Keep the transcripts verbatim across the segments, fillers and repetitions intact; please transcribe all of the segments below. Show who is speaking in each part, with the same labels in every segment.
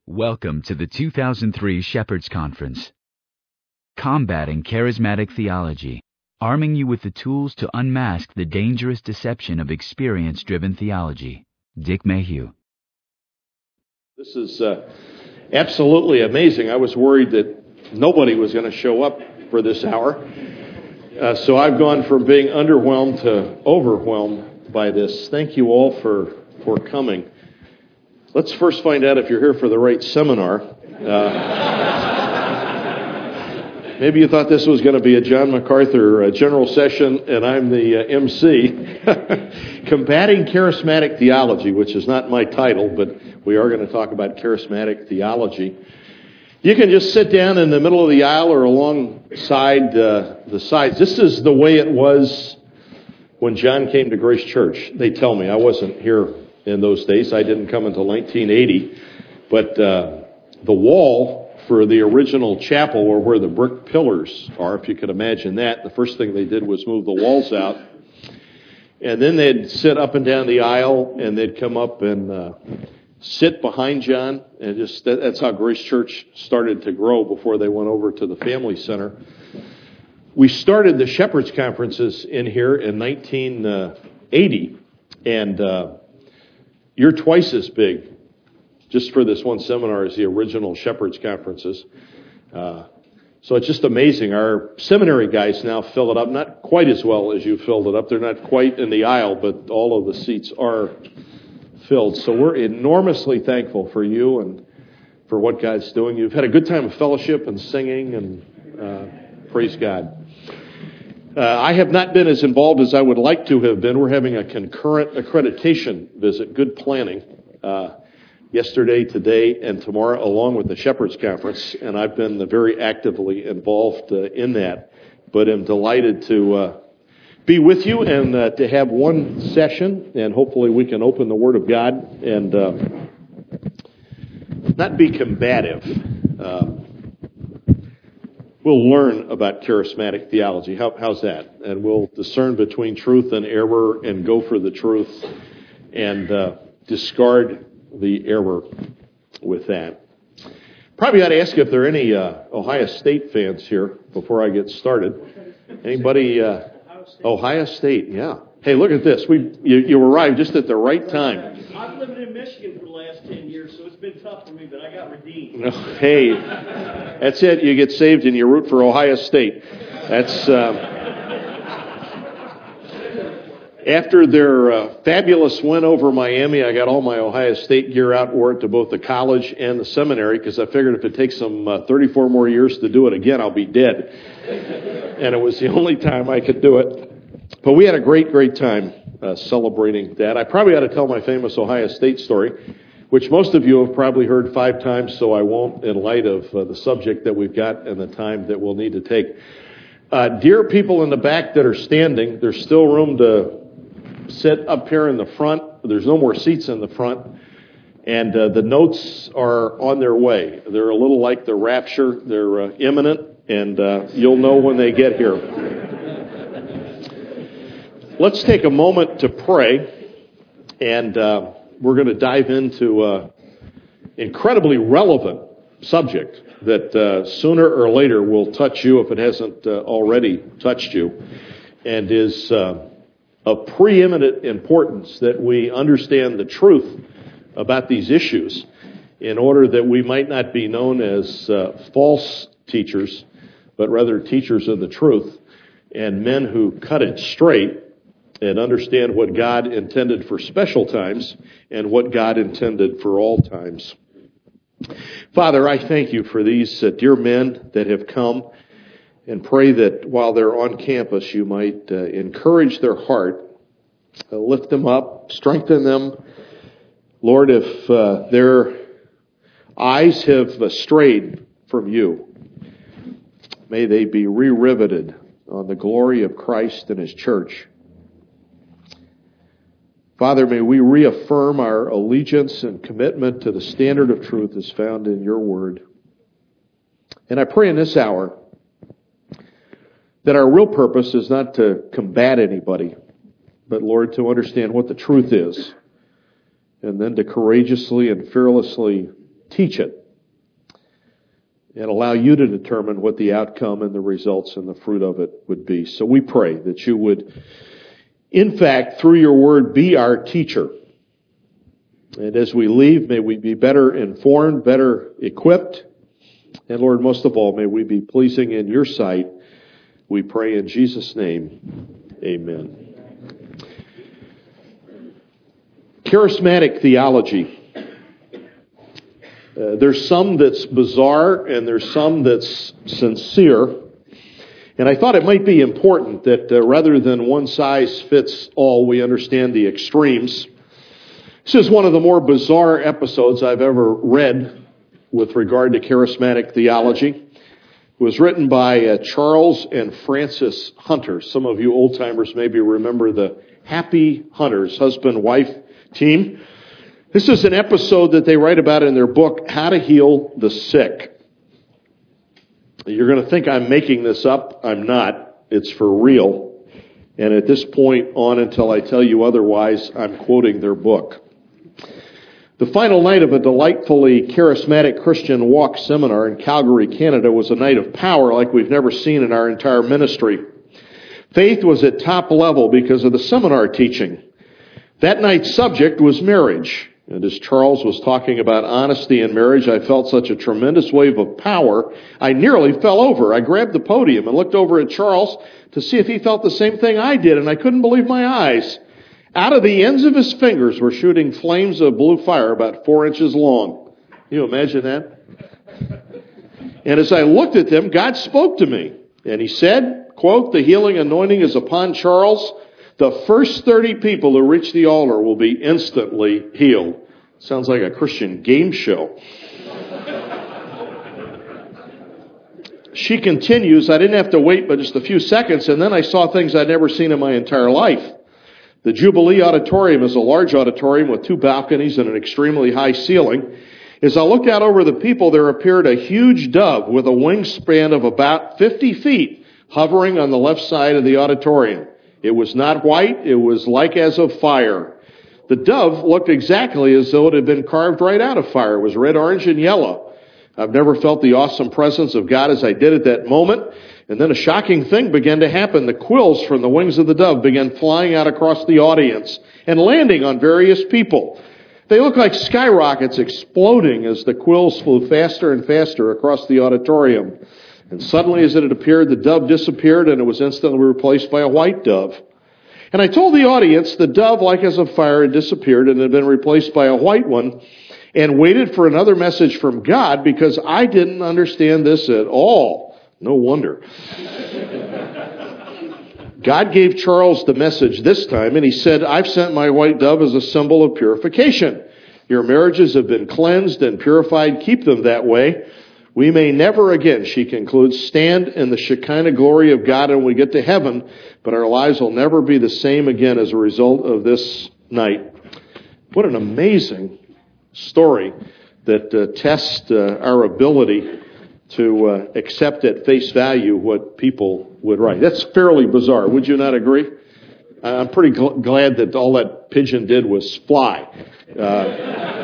Speaker 1: Welcome to the two thousand three Shepherds Conference. Combating Charismatic Theology, arming you with the tools to unmask the dangerous deception of experience-driven theology. Dick Mayhew.
Speaker 2: This is uh, absolutely amazing. I was worried that nobody was going to show up for this hour. Uh, so I've gone from being underwhelmed to overwhelmed by this. Thank you all for, for coming. Let's first find out if you're here for the right seminar. Uh, maybe you thought this was going to be a John MacArthur uh, general session, and I'm the uh, M C. Combating Charismatic Theology, which is not my title, but we are going to talk about charismatic theology. You can just sit down in the middle of the aisle or alongside uh, the sides. This is the way it was when John came to Grace Church. They tell me. I wasn't here in those days. I didn't come until nineteen eighty. But uh, the wall for the original chapel, or where the brick pillars are, if you could imagine that, the first thing they did was move the walls out. And then they'd sit up and down the aisle, and they'd come up and uh, sit behind John. And just that, that's how Grace Church started to grow before they went over to the Family Center. We started the Shepherds Conferences in here in nineteen eighty, and uh, you're twice as big, just for this one seminar, as the original Shepherds Conferences. Uh, so it's just amazing. Our seminary guys now fill it up, not quite as well as you filled it up. They're not quite in the aisle, but all of the seats are filled. So we're enormously thankful for you and for what God's doing. You've had a good time of fellowship and singing, and uh, praise God. Uh, I have not been as involved as I would like to have been. We're having a concurrent accreditation visit. Good planning. Uh, yesterday, today, and tomorrow, along with the Shepherds Conference, and I've been very actively involved uh, in that. But I'm delighted to uh, be with you and uh, to have one session, and hopefully we can open the Word of God and uh, not be combative. Uh, We'll learn about charismatic theology. How, how's that? And we'll discern between truth and error and go for the truth and uh, discard the error with that. Probably ought to ask if there are any uh, Ohio State fans here before I get started. Anybody? Uh, Ohio State, yeah. Hey, look at this. We you, you arrived just at the right time.
Speaker 3: I've lived in Michigan for the last ten years, so it's been tough for me, but I got redeemed.
Speaker 2: Hey, that's it. You get saved and you root for Ohio State. That's uh, after their uh, fabulous win over Miami. I got all my Ohio State gear out, wore it to both the college and the seminary, because I figured if it takes them uh, thirty-four more years to do it again, I'll be dead. And it was the only time I could do it. But we had a great, great time uh, celebrating that. I probably ought to tell my famous Ohio State story, which most of you have probably heard five times, so I won't, in light of uh, the subject that we've got and the time that we'll need to take. Uh, dear people in the back that are standing, there's still room to sit up here in the front. There's no more seats in the front. And uh, the notes are on their way. They're a little like the rapture. They're uh, imminent, and uh, you'll know when they get here. Let's take a moment to pray, and uh, we're going to dive into an incredibly relevant subject that uh, sooner or later will touch you if it hasn't uh, already touched you, and is uh, of preeminent importance that we understand the truth about these issues in order that we might not be known as uh, false teachers, but rather teachers of the truth and men who cut it straight and understand what God intended for special times and what God intended for all times. Father, I thank you for these uh, dear men that have come, and pray that while they're on campus, you might uh, encourage their heart, uh, lift them up, strengthen them. Lord, if uh, their eyes have uh, strayed from you, may they be re-riveted on the glory of Christ and His church. Father, may we reaffirm our allegiance and commitment to the standard of truth as found in your word. And I pray in this hour that our real purpose is not to combat anybody, but, Lord, to understand what the truth is, and then to courageously and fearlessly teach it and allow you to determine what the outcome and the results and the fruit of it would be. So we pray that you would, in fact, through your word, be our teacher. And as we leave, may we be better informed, better equipped. And Lord, most of all, may we be pleasing in your sight. We pray in Jesus' name. Amen. Charismatic theology. Uh, there's some that's bizarre and there's some that's sincere. And I thought it might be important that uh, rather than one size fits all, we understand the extremes. This is one of the more bizarre episodes I've ever read with regard to charismatic theology. It was written by uh, Charles and Frances Hunter. Some of you old-timers maybe remember the Happy Hunters, husband-wife team. This is an episode that they write about in their book, How to Heal the Sick. You're going to think I'm making this up. I'm not. It's for real. And at this point on, until I tell you otherwise, I'm quoting their book. The final night of a delightfully charismatic Christian walk seminar in Calgary, Canada was a night of power like we've never seen in our entire ministry. Faith was at top level because of the seminar teaching. That night's subject was marriage. And as Charles was talking about honesty in marriage, I felt such a tremendous wave of power, I nearly fell over. I grabbed the podium and looked over at Charles to see if he felt the same thing I did, and I couldn't believe my eyes. Out of the ends of his fingers were shooting flames of blue fire about four inches long. Can you imagine that? And as I looked at them, God spoke to me. And he said, quote, "The healing anointing is upon Charles. The first thirty people who reach the altar will be instantly healed." Sounds like a Christian game show. She continues, I didn't have to wait but just a few seconds, and then I saw things I'd never seen in my entire life. The Jubilee Auditorium is a large auditorium with two balconies and an extremely high ceiling. As I looked out over the people, there appeared a huge dove with a wingspan of about fifty feet hovering on the left side of the auditorium. It was not white, it was like as of fire. The dove looked exactly as though it had been carved right out of fire. It was red, orange, and yellow. I've never felt the awesome presence of God as I did at that moment. And then a shocking thing began to happen. The quills from the wings of the dove began flying out across the audience and landing on various people. They looked like skyrockets exploding as the quills flew faster and faster across the auditorium. And suddenly, as it had appeared, the dove disappeared and it was instantly replaced by a white dove. And I told the audience the dove, like as of fire, had disappeared and had been replaced by a white one, and waited for another message from God because I didn't understand this at all. No wonder. God gave Charles the message this time, and he said, "I've sent my white dove as a symbol of purification. Your marriages have been cleansed and purified. Keep them that way. We may never again," she concludes, "stand in the Shekinah glory of God when we get to heaven, but our lives will never be the same again as a result of this night." What an amazing story that uh, tests uh, our ability to uh, accept at face value what people would write. That's fairly bizarre. Would you not agree? I'm pretty gl- glad that all that pigeon did was fly. Uh,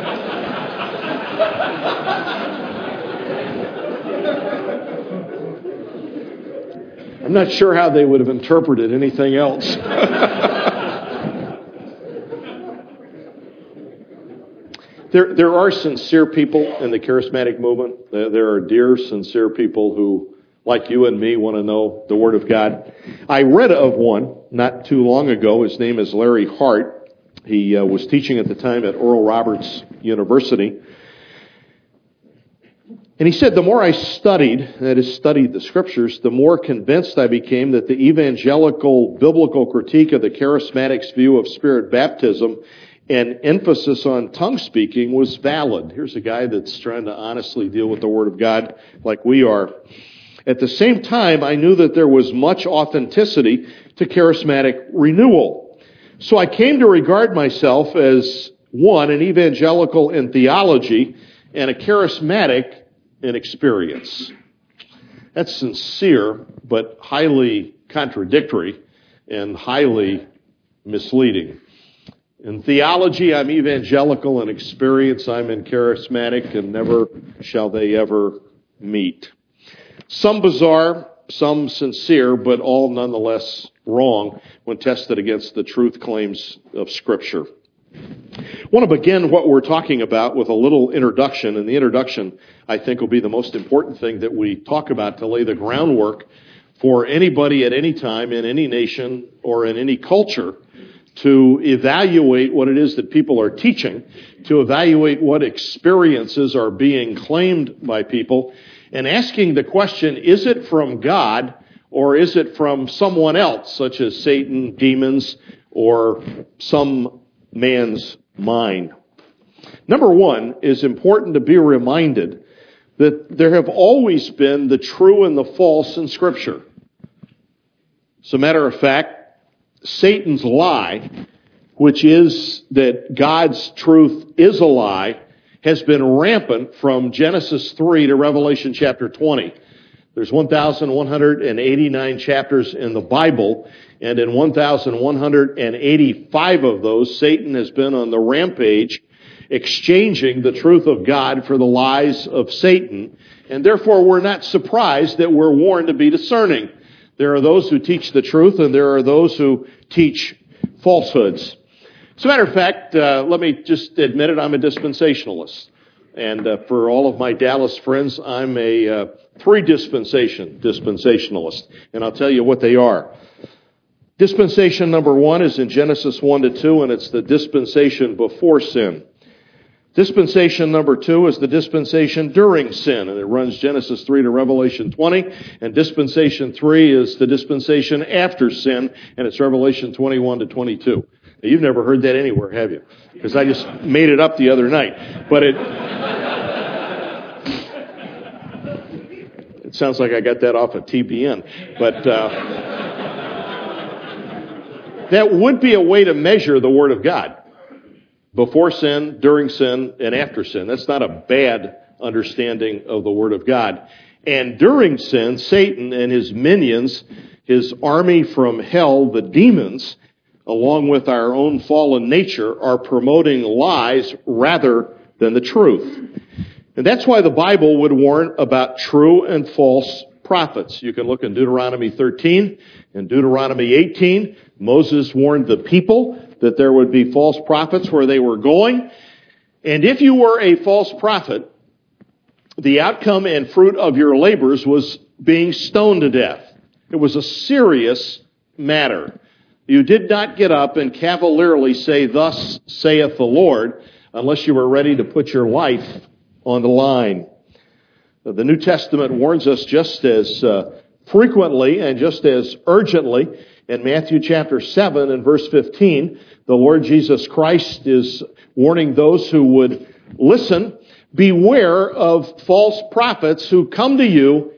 Speaker 2: I'm not sure how they would have interpreted anything else. There, there are sincere people in the charismatic movement. There, there are dear, sincere people who, like you and me, want to know the Word of God. I read of one not too long ago. His name is Larry Hart. He uh, was teaching at the time at Oral Roberts University. And he said, the more I studied, that is, studied the Scriptures, the more convinced I became that the evangelical biblical critique of the charismatics' view of Spirit baptism and emphasis on tongue speaking was valid. Here's a guy that's trying to honestly deal with the Word of God like we are. At the same time, I knew that there was much authenticity to charismatic renewal. So I came to regard myself as, one, an evangelical in theology and a charismatic in experience. That's sincere, but highly contradictory and highly misleading. In theology, I'm evangelical. In experience, I'm in charismatic, and never shall they ever meet. Some bizarre, some sincere, but all nonetheless wrong when tested against the truth claims of Scripture. I want to begin what we're talking about with a little introduction, and the introduction, I think, will be the most important thing that we talk about to lay the groundwork for anybody at any time in any nation or in any culture to evaluate what it is that people are teaching, to evaluate what experiences are being claimed by people, and asking the question, is it from God or is it from someone else, such as Satan, demons, or some man's mind? Number one, is important to be reminded that there have always been the true and the false in Scripture. As a matter of fact, Satan's lie, which is that God's truth is a lie, has been rampant from Genesis three to Revelation chapter twenty. There's one thousand one hundred eighty-nine chapters in the Bible, and in one thousand one hundred eighty-five of those, Satan has been on the rampage, exchanging the truth of God for the lies of Satan, and therefore we're not surprised that we're warned to be discerning. There are those who teach the truth, and there are those who teach falsehoods. As a matter of fact, uh, let me just admit it, I'm a dispensationalist. And uh, for all of my Dallas friends, I'm a uh, three-dispensation dispensationalist. And I'll tell you what they are. Dispensation number one is in Genesis one to two, and it's the dispensation before sin. Dispensation number two is the dispensation during sin, and it runs Genesis three to Revelation twenty. And dispensation three is the dispensation after sin, and it's Revelation twenty-one to twenty-two. Now, you've never heard that anywhere, have you? Because I just made it up the other night. But it it sounds like I got that off of T B N. But uh, that would be a way to measure the Word of God. Before sin, during sin, and after sin. That's not a bad understanding of the Word of God. And during sin, Satan and his minions, his army from hell, the demons, along with our own fallen nature, are promoting lies rather than the truth. And that's why the Bible would warn about true and false prophets. You can look in Deuteronomy thirteen and Deuteronomy eighteen. Moses warned the people that there would be false prophets where they were going. And if you were a false prophet, the outcome and fruit of your labors was being stoned to death. It was a serious matter. You did not get up and cavalierly say, "Thus saith the Lord," unless you were ready to put your life on the line. The New Testament warns us just as uh, frequently and just as urgently. In Matthew chapter seven and verse fifteen, the Lord Jesus Christ is warning those who would listen, beware of false prophets who come to you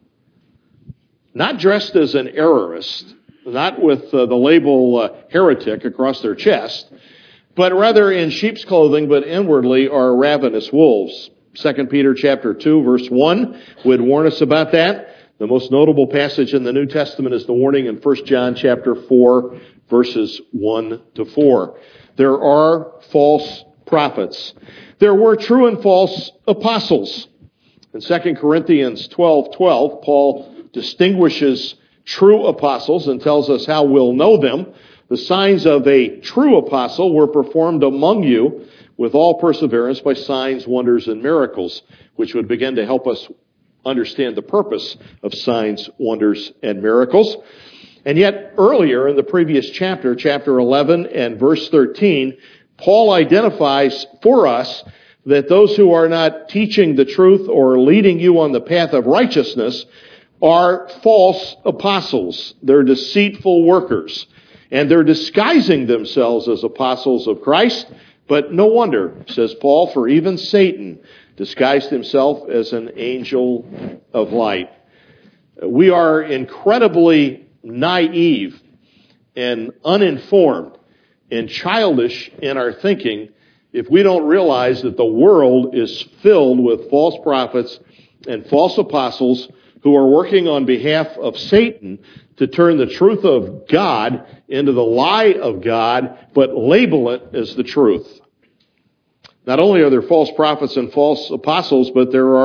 Speaker 2: not dressed as an errorist, not with uh, the label uh, heretic across their chest, but rather in sheep's clothing, but inwardly are ravenous wolves. Second Peter chapter two, verse one would warn us about that. The most notable passage in the New Testament is the warning in First John chapter four, verses one to four. There are false prophets. There were true and false apostles. In Second Corinthians twelve twelve, Paul distinguishes true apostles and tells us how we'll know them. The signs of a true apostle were performed among you with all perseverance by signs, wonders, and miracles, which would begin to help us understand the purpose of signs, wonders, and miracles. And yet, earlier in the previous chapter, chapter eleven and verse thirteen, Paul identifies for us that those who are not teaching the truth or leading you on the path of righteousness are false apostles. They're deceitful workers. And they're disguising themselves as apostles of Christ. But no wonder, says Paul, for even Satan disguised himself as an angel of light. We are incredibly naive and uninformed and childish in our thinking if we don't realize that the world is filled with false prophets and false apostles who are working on behalf of Satan to turn the truth of God into the lie of God, but label it as the truth. Not only are there false prophets and false apostles, but there are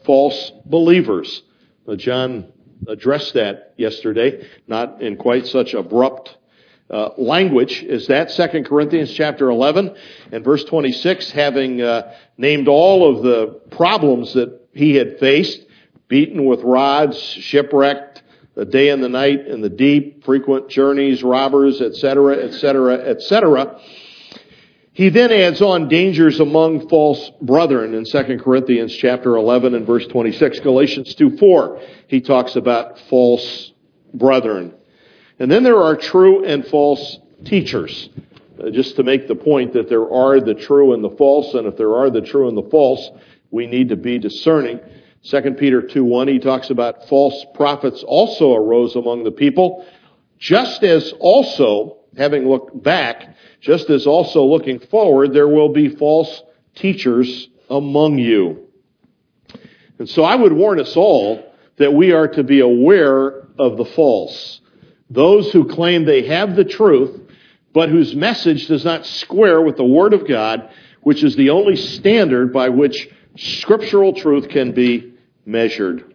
Speaker 2: false believers. Now, John addressed that yesterday, not in quite such abrupt uh, language as that. Second Corinthians chapter eleven and verse twenty-six, having uh, named all of the problems that he had faced, beaten with rods, shipwrecked, the day and the night in the deep, frequent journeys, robbers, et cetera, et cetera, et cetera. He then adds on dangers among false brethren in Second Corinthians chapter eleven and verse twenty-six. Galatians two four, he talks about false brethren. And then there are true and false teachers. Uh, just to make the point that there are the true and the false, and if there are the true and the false, we need to be discerning. Second Peter two one, he talks about false prophets also arose among the people, just as also, having looked back, just as also looking forward, there will be false teachers among you. And so I would warn us all that we are to be aware of the false. Those who claim they have the truth, but whose message does not square with the Word of God, which is the only standard by which scriptural truth can be measured.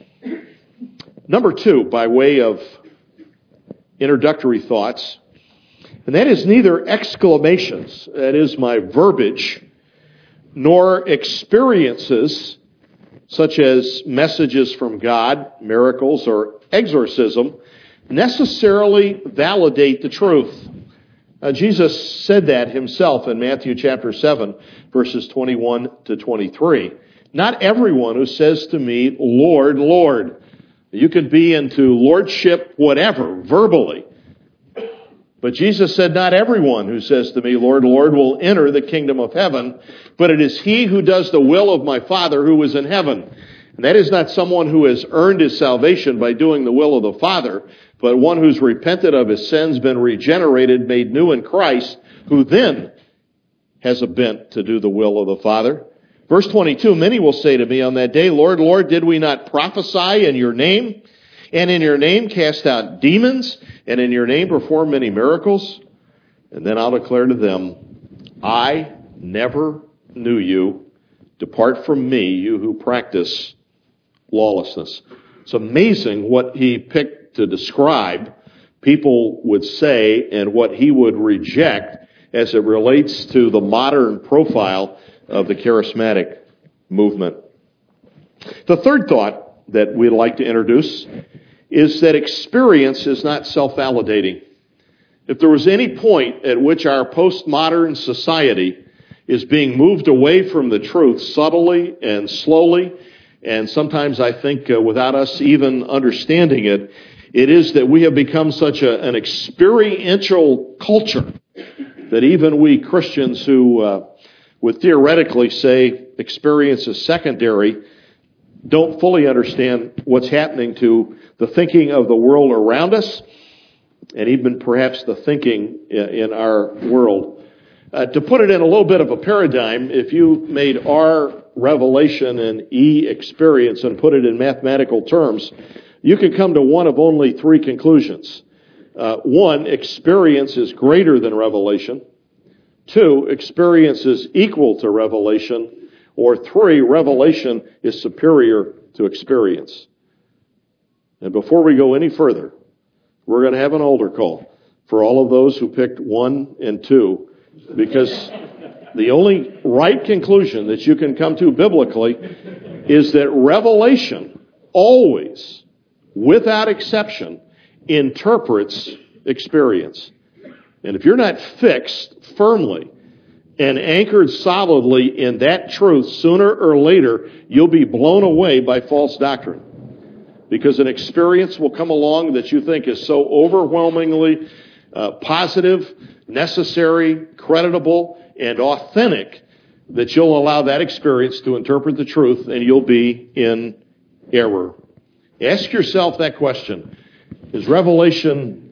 Speaker 2: Number two, by way of introductory thoughts, and that is neither exclamations, that is my verbiage, nor experiences such as messages from God, miracles, or exorcism necessarily validate the truth. Uh, Jesus said that himself in Matthew chapter seven, verses twenty-one to twenty-three. Not everyone who says to me, Lord, Lord. You could be into lordship, whatever, verbally. But Jesus said, not everyone who says to me, Lord, Lord, will enter the kingdom of heaven, but it is he who does the will of my Father who is in heaven. And that is not someone who has earned his salvation by doing the will of the Father, but one who's repented of his sins, been regenerated, made new in Christ, who then has a bent to do the will of the Father. Verse twenty-two, many will say to me on that day, Lord, Lord, did we not prophesy in your name? And in your name cast out demons? And in your name perform many miracles? And then I'll declare to them, I never knew you. Depart from me, you who practice lawlessness. It's amazing what he picked to describe people would say and what he would reject as it relates to the modern profile of the charismatic movement. The third thought that we'd like to introduce is that experience is not self-validating. If there was any point at which our postmodern society is being moved away from the truth subtly and slowly, and sometimes I think uh, without us even understanding it, it is that we have become such a, an experiential culture that even we Christians who uh, would theoretically say experience is secondary don't fully understand what's happening to the thinking of the world around us, and even perhaps the thinking in our world. Uh, to put it in a little bit of a paradigm, if you made R revelation and E experience and put it in mathematical terms, you could come to one of only three conclusions. Uh, one, experience is greater than revelation. Two, experience is equal to revelation. Or three, revelation is superior to experience. And before we go any further, we're going to have an altar call for all of those who picked one and two, because the only right conclusion that you can come to biblically is that revelation always, without exception, interprets experience. And if you're not fixed firmly and anchored solidly in that truth, sooner or later, you'll be blown away by false doctrine. Because an experience will come along that you think is so overwhelmingly uh, positive, necessary, creditable, and authentic that you'll allow that experience to interpret the truth, and you'll be in error. Ask yourself that question. Is revelation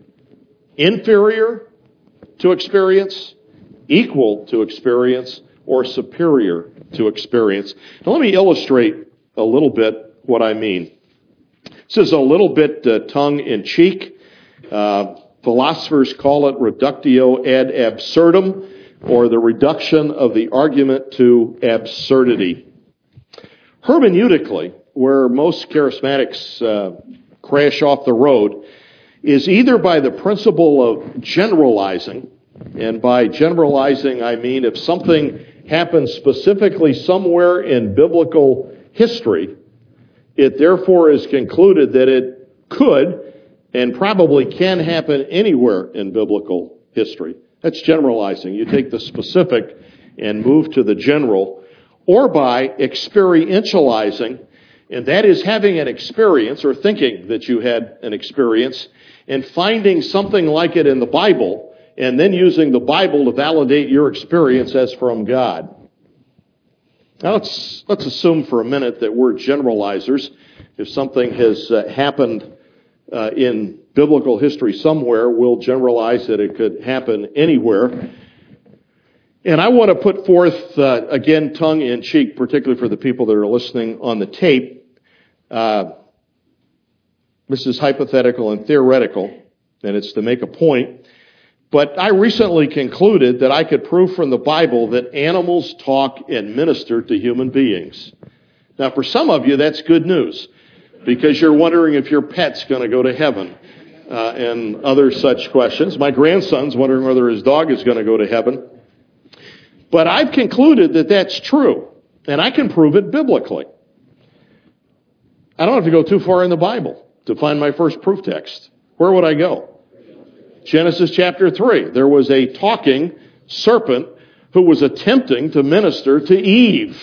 Speaker 2: inferior to experience, equal to experience, or superior to experience? Now let me illustrate a little bit what I mean. This is a little bit uh, tongue-in-cheek. Uh, philosophers call it reductio ad absurdum, or the reduction of the argument to absurdity. Hermeneutically, where most charismatics uh, crash off the road, is either by the principle of generalizing, and by generalizing I mean if something happens specifically somewhere in biblical history, it therefore is concluded that it could and probably can happen anywhere in biblical history. That's generalizing. You take the specific and move to the general, or by experientializing, and that is having an experience or thinking that you had an experience and finding something like it in the Bible and then using the Bible to validate your experience as from God. Now let's, let's assume for a minute that we're generalizers. If something has uh, happened uh, in biblical history somewhere, we'll generalize that it could happen anywhere. And I want to put forth, uh, again, tongue-in-cheek, particularly for the people that are listening on the tape. Uh, this is hypothetical and theoretical, and it's to make a point. But I recently concluded that I could prove from the Bible that animals talk and minister to human beings. Now, for some of you, that's good news, because you're wondering if your pet's going to go to heaven uh, and other such questions. My grandson's wondering whether his dog is going to go to heaven. But I've concluded that that's true, and I can prove it biblically. I don't have to go too far in the Bible to find my first proof text. Where would I go? Genesis chapter three. There was a talking serpent who was attempting to minister to Eve.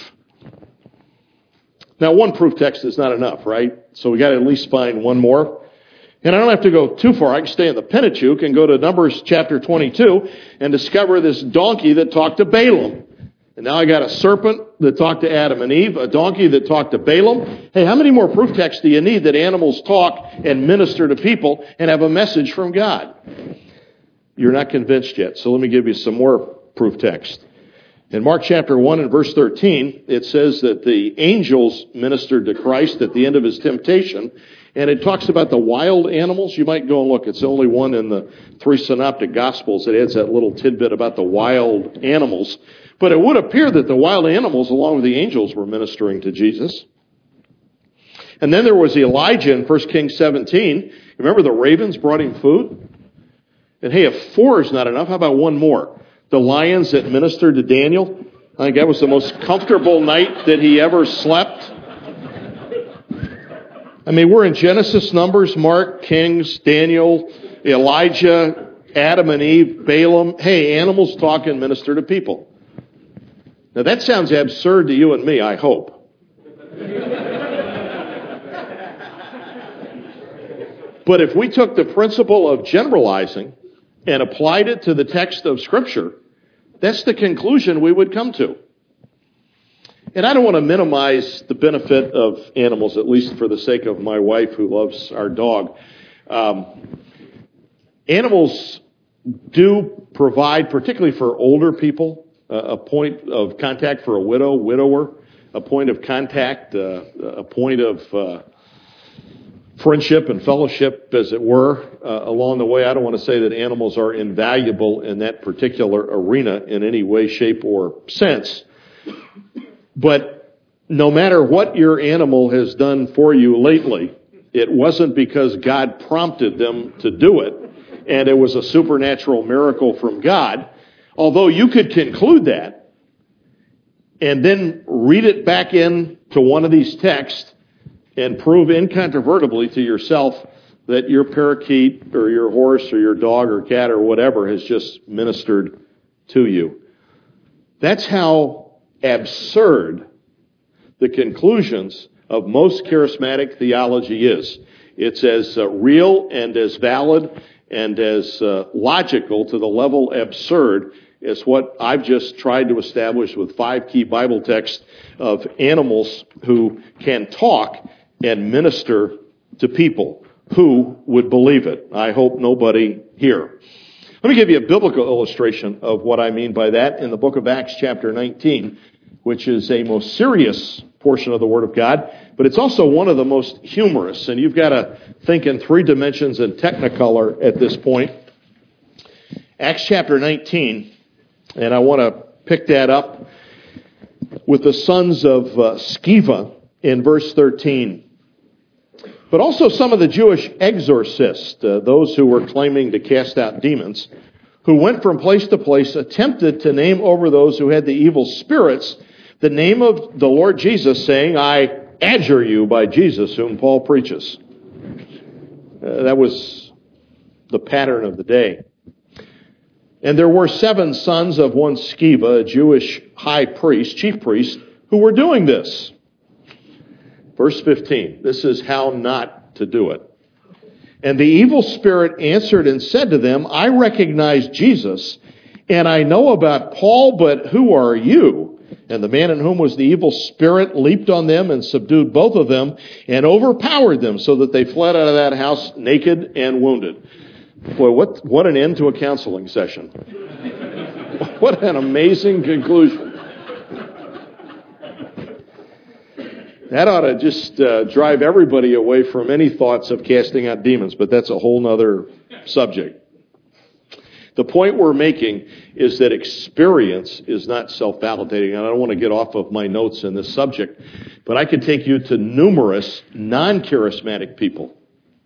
Speaker 2: Now, one proof text is not enough, right? So we got to at least find one more. And I don't have to go too far. I can stay in the Pentateuch and go to Numbers chapter twenty-two and discover this donkey that talked to Balaam. And now I got a serpent that talked to Adam and Eve, a donkey that talked to Balaam. Hey, how many more proof texts do you need that animals talk and minister to people and have a message from God? You're not convinced yet, so let me give you some more proof text. In Mark chapter one and verse thirteen, it says that the angels ministered to Christ at the end of his temptation. And it talks about the wild animals. You might go and look. It's the only one in the three synoptic gospels that adds that little tidbit about the wild animals. But it would appear that the wild animals, along with the angels, were ministering to Jesus. And then there was Elijah in First Kings seventeen. Remember the ravens brought him food? And hey, if four is not enough, how about one more? The lions that ministered to Daniel. I think that was the most comfortable night that he ever slept. I mean, we're in Genesis, Numbers, Mark, Kings, Daniel, Elijah, Adam and Eve, Balaam. Hey, animals talk and minister to people. Now that sounds absurd to you and me, I hope. But if we took the principle of generalizing and applied it to the text of Scripture, that's the conclusion we would come to. And I don't want to minimize the benefit of animals, at least for the sake of my wife who loves our dog. Um, animals do provide, particularly for older people, uh, a point of contact for a widow, widower, a point of contact, uh, a point of uh, friendship and fellowship, as it were, uh, along the way. I don't want to say that animals are invaluable in that particular arena in any way, shape, or sense. But no matter what your animal has done for you lately, it wasn't because God prompted them to do it, and it was a supernatural miracle from God. Although you could conclude that, and then read it back in to one of these texts and prove incontrovertibly to yourself that your parakeet or your horse or your dog or cat or whatever has just ministered to you. That's how absurd the conclusions of most charismatic theology is. It's as uh, real and as valid and as uh, logical to the level absurd as what I've just tried to establish with five key Bible texts of animals who can talk and minister to people. Who would believe it? I hope nobody here. Let me give you a biblical illustration of what I mean by that in the book of Acts chapter nineteen, which is a most serious portion of the Word of God, but it's also one of the most humorous, and you've got to think in three dimensions and technicolor at this point. Acts chapter nineteen, and I want to pick that up with the sons of uh, Sceva in verse thirteen. But also some of the Jewish exorcists, uh, those who were claiming to cast out demons, who went from place to place, attempted to name over those who had the evil spirits the name of the Lord Jesus, saying, I adjure you by Jesus, whom Paul preaches. Uh, that was the pattern of the day. And there were seven sons of one Sceva, a Jewish high priest, chief priest, who were doing this. Verse fifteen, this is how not to do it. And the evil spirit answered and said to them, I recognize Jesus, and I know about Paul, but who are you? And the man in whom was the evil spirit leaped on them and subdued both of them and overpowered them so that they fled out of that house naked and wounded. Boy, what, what an end to a counseling session. What an amazing conclusion. That ought to just uh, drive everybody away from any thoughts of casting out demons, but that's a whole other subject. The point we're making is that experience is not self-validating. And I don't want to get off of my notes in this subject, but I could take you to numerous non-charismatic people,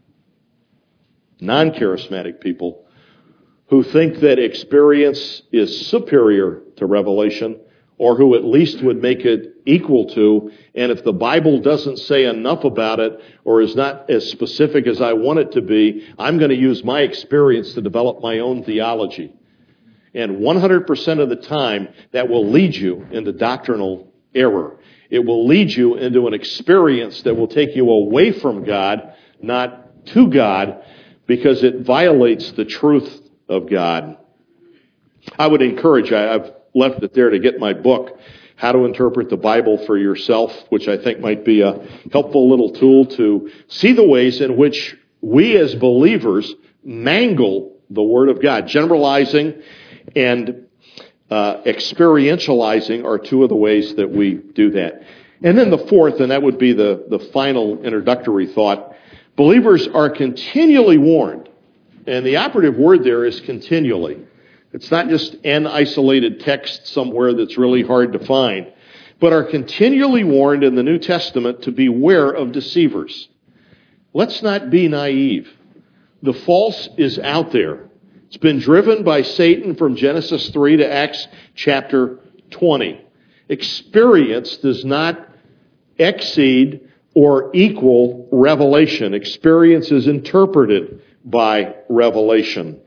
Speaker 2: non-charismatic people who think that experience is superior to revelation, or who at least would make it equal to, and if the Bible doesn't say enough about it, or is not as specific as I want it to be, I'm going to use my experience to develop my own theology. And one hundred percent of the time, that will lead you into doctrinal error. It will lead you into an experience that will take you away from God, not to God, because it violates the truth of God. I would encourage, I, I've left it there to get my book, How to Interpret the Bible for Yourself, which I think might be a helpful little tool to see the ways in which we as believers mangle the Word of God. Generalizing and uh, experientializing are two of the ways that we do that. And then the fourth, and that would be the, the final introductory thought, believers are continually warned. And the operative word there is continually. It's not just an isolated text somewhere that's really hard to find, but are continually warned in the New Testament to beware of deceivers. Let's not be naive. The false is out there. It's been driven by Satan from Genesis three to Acts chapter twenty. Experience does not exceed or equal revelation. Experience is interpreted by revelation.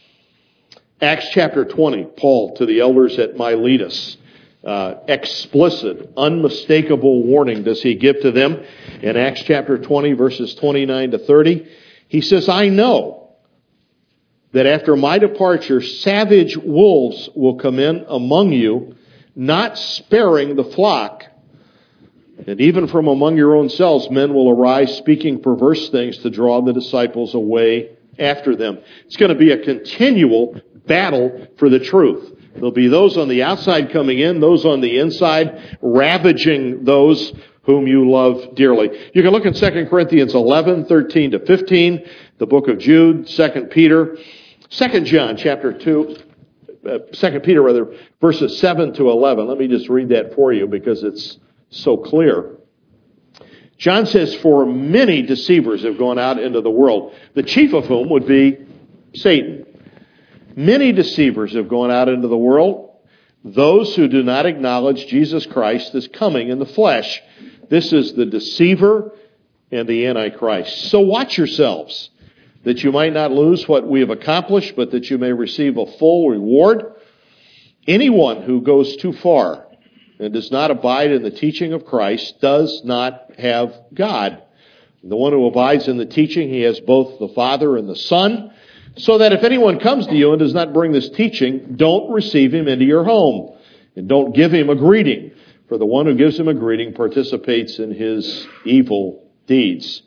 Speaker 2: Acts chapter twenty, Paul to the elders at Miletus, uh, explicit, unmistakable warning does he give to them. In Acts chapter twenty, verses twenty-nine to thirty, he says, I know that after my departure, savage wolves will come in among you, not sparing the flock. And even from among your own selves, men will arise speaking perverse things to draw the disciples away after them. It's going to be a continual battle for the truth. There'll be those on the outside coming in, those on the inside ravaging those whom you love dearly. You can look in Second Corinthians eleven, thirteen to fifteen, the book of Jude, Second Peter, Second John chapter two, uh, Second Peter rather, verses seven to eleven. Let me just read that for you because it's so clear. John says, for many deceivers have gone out into the world, the chief of whom would be Satan. Many deceivers have gone out into the world, those who do not acknowledge Jesus Christ as coming in the flesh. This is the deceiver and the Antichrist. So watch yourselves, that you might not lose what we have accomplished, but that you may receive a full reward. Anyone who goes too far and does not abide in the teaching of Christ does not have God. The one who abides in the teaching, he has both the Father and the Son, so that if anyone comes to you and does not bring this teaching, don't receive him into your home, and don't give him a greeting, for the one who gives him a greeting participates in his evil deeds.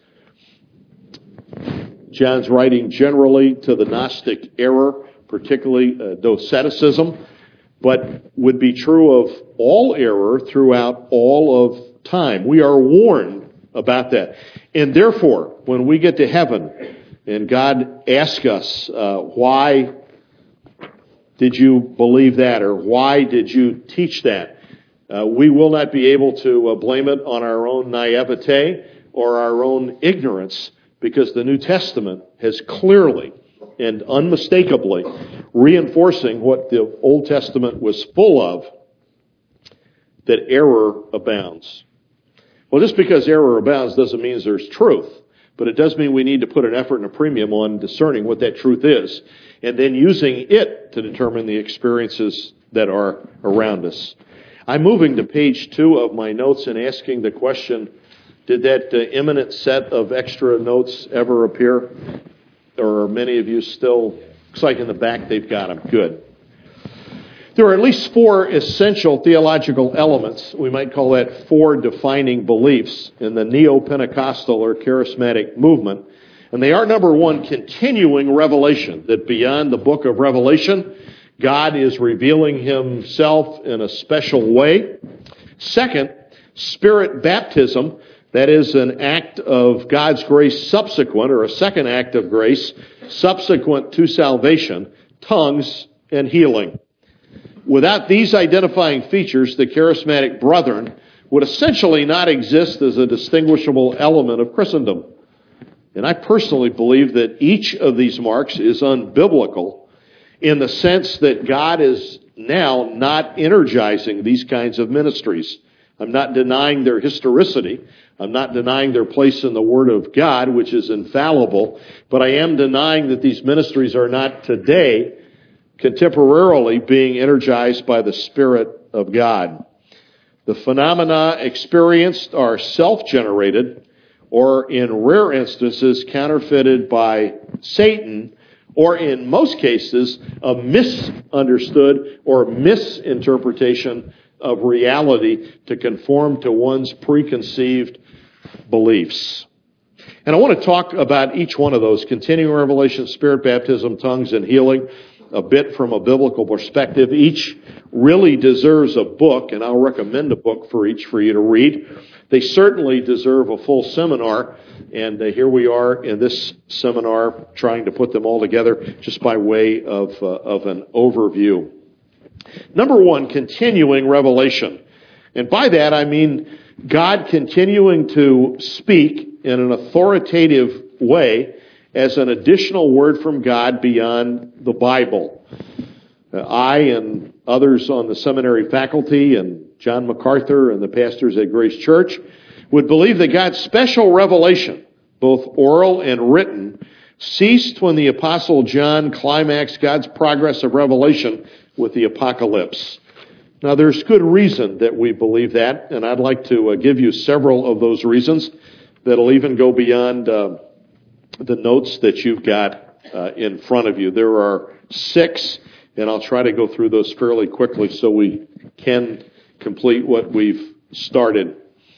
Speaker 2: John's writing generally to the Gnostic error, particularly uh, Doceticism, but would be true of all error throughout all of time. We are warned about that. And therefore, when we get to heaven and God asks us, uh, why did you believe that, or why did you teach that? Uh, we will not be able to uh, blame it on our own naivete or our own ignorance, because the New Testament has clearly and unmistakably reinforcing what the Old Testament was full of, that error abounds. Well, just because error abounds doesn't mean there's truth, but it does mean we need to put an effort and a premium on discerning what that truth is, and then using it to determine the experiences that are around us. I'm moving to page two of my notes and asking the question, did that uh, imminent set of extra notes ever appear? Or are many of you still, looks like in the back they've got them. Good. There are at least four essential theological elements, we might call that four defining beliefs, in the neo-Pentecostal or charismatic movement. And they are, number one, continuing revelation, that beyond the book of Revelation, God is revealing himself in a special way. Second, Spirit baptism, that is an act of God's grace subsequent, or a second act of grace, subsequent to salvation, tongues and healing. Without these identifying features, the charismatic brethren would essentially not exist as a distinguishable element of Christendom. And I personally believe that each of these marks is unbiblical in the sense that God is now not energizing these kinds of ministries. I'm not denying their historicity. I'm not denying their place in the Word of God, which is infallible. But I am denying that these ministries are not today contemporarily being energized by the Spirit of God. The phenomena experienced are self-generated, or in rare instances counterfeited by Satan, or in most cases a misunderstood or misinterpretation of reality to conform to one's preconceived beliefs. And I want to talk about each one of those: continuing revelation, Spirit baptism, tongues, and healing, a bit from a biblical perspective. Each really deserves a book, and I'll recommend a book for each for you to read. They certainly deserve a full seminar, and uh, here we are in this seminar trying to put them all together just by way of, uh, of an overview. Number one, continuing revelation. And by that I mean God continuing to speak in an authoritative way as an additional word from God beyond the Bible. Uh, I and others on the seminary faculty and John MacArthur and the pastors at Grace Church would believe that God's special revelation, both oral and written, ceased when the Apostle John climaxed God's progress of revelation with the apocalypse. Now, there's good reason that we believe that, and I'd like to uh, give you several of those reasons that'll even go beyond uh, the notes that you've got uh, in front of you. There are six, and I'll try to go through those fairly quickly so we can complete what we've started.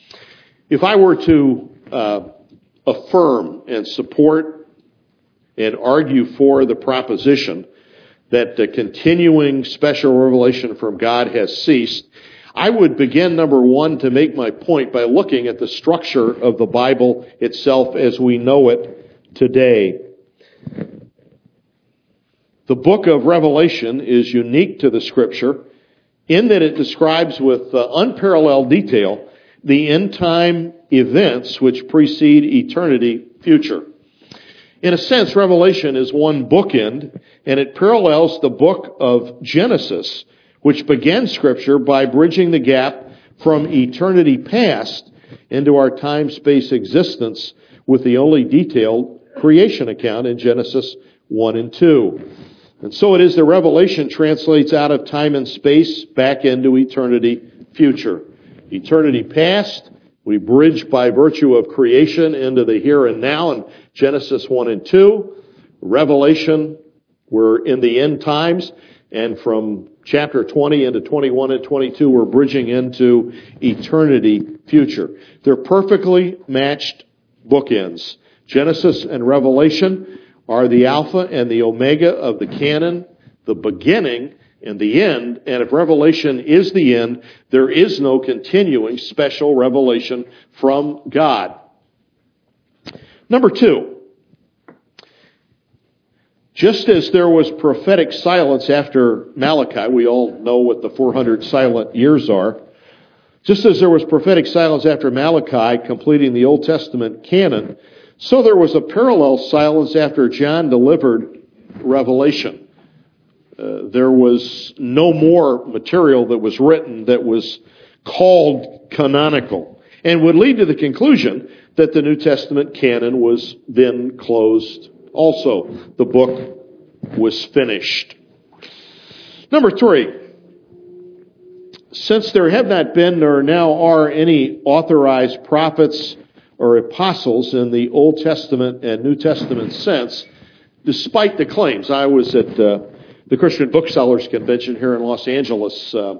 Speaker 2: If I were to uh, affirm and support and argue for the proposition that the continuing special revelation from God has ceased, I would begin, number one, to make my point by looking at the structure of the Bible itself as we know it today. The book of Revelation is unique to the Scripture in that it describes with uh, unparalleled detail the end-time events which precede eternity future. In a sense, Revelation is one bookend, and it parallels the book of Genesis, which began Scripture by bridging the gap from eternity past into our time-space existence with the only detailed creation account in Genesis one and two. And so it is that Revelation translates out of time and space back into eternity future. Eternity past, we bridge by virtue of creation into the here and now in Genesis one and two. Revelation, we're in the end times, and from chapter twenty into twenty-one and twenty-two, we're bridging into eternity future. They're perfectly matched bookends. Genesis and Revelation are the Alpha and the Omega of the canon, the beginning and the end. And if Revelation is the end, there is no continuing special revelation from God. Number two, just as there was prophetic silence after Malachi, we all know what the four hundred silent years are, Just as there was prophetic silence after Malachi completing the Old Testament canon, so there was a parallel silence after John delivered Revelation. Uh, there was no more material that was written that was called canonical, and would lead to the conclusion that the New Testament canon was then closed also. The book was finished. Number three, since there have not been nor now are any authorized prophets or apostles in the Old Testament and New Testament sense, despite the claims. I was at uh, the Christian Booksellers Convention here in Los Angeles uh,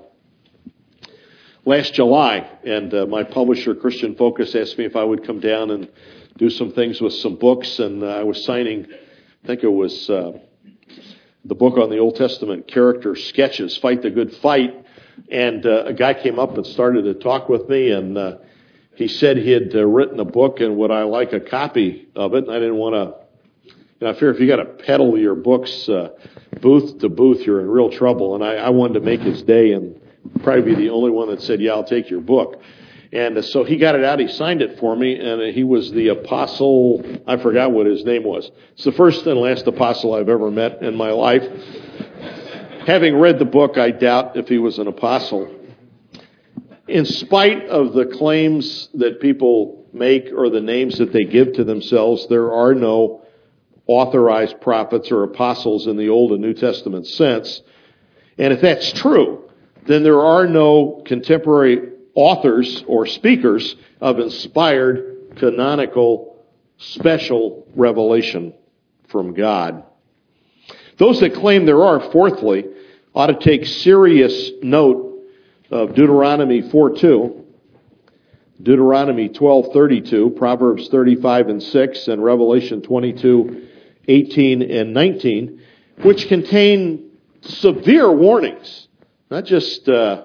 Speaker 2: last July, and uh, my publisher, Christian Focus, asked me if I would come down and do some things with some books, and uh, I was signing, I think it was uh, the book on the Old Testament character sketches, Fight the Good Fight, and uh, a guy came up and started to talk with me, and uh, he said he had uh, written a book, and would I like a copy of it? And I didn't want to, you know, I fear if you got to peddle your books uh, booth to booth, you're in real trouble. And I, I wanted to make his day and probably be the only one that said, yeah, I'll take your book. And uh, so he got it out, he signed it for me, and uh, he was the apostle, I forgot what his name was. It's the first and last apostle I've ever met in my life. Having read the book, I doubt if he was an apostle. In spite of the claims that people make or the names that they give to themselves, there are no authorized prophets or apostles in the Old and New Testament sense. And if that's true, then there are no contemporary authors or speakers of inspired, canonical, special revelation from God. Those that claim there are, fourthly, ought to take serious note of Deuteronomy four two, Deuteronomy twelve thirty-two, Proverbs thirty-five and six, and Revelation twenty-two eighteen and nineteen, which contain severe warnings, not just uh,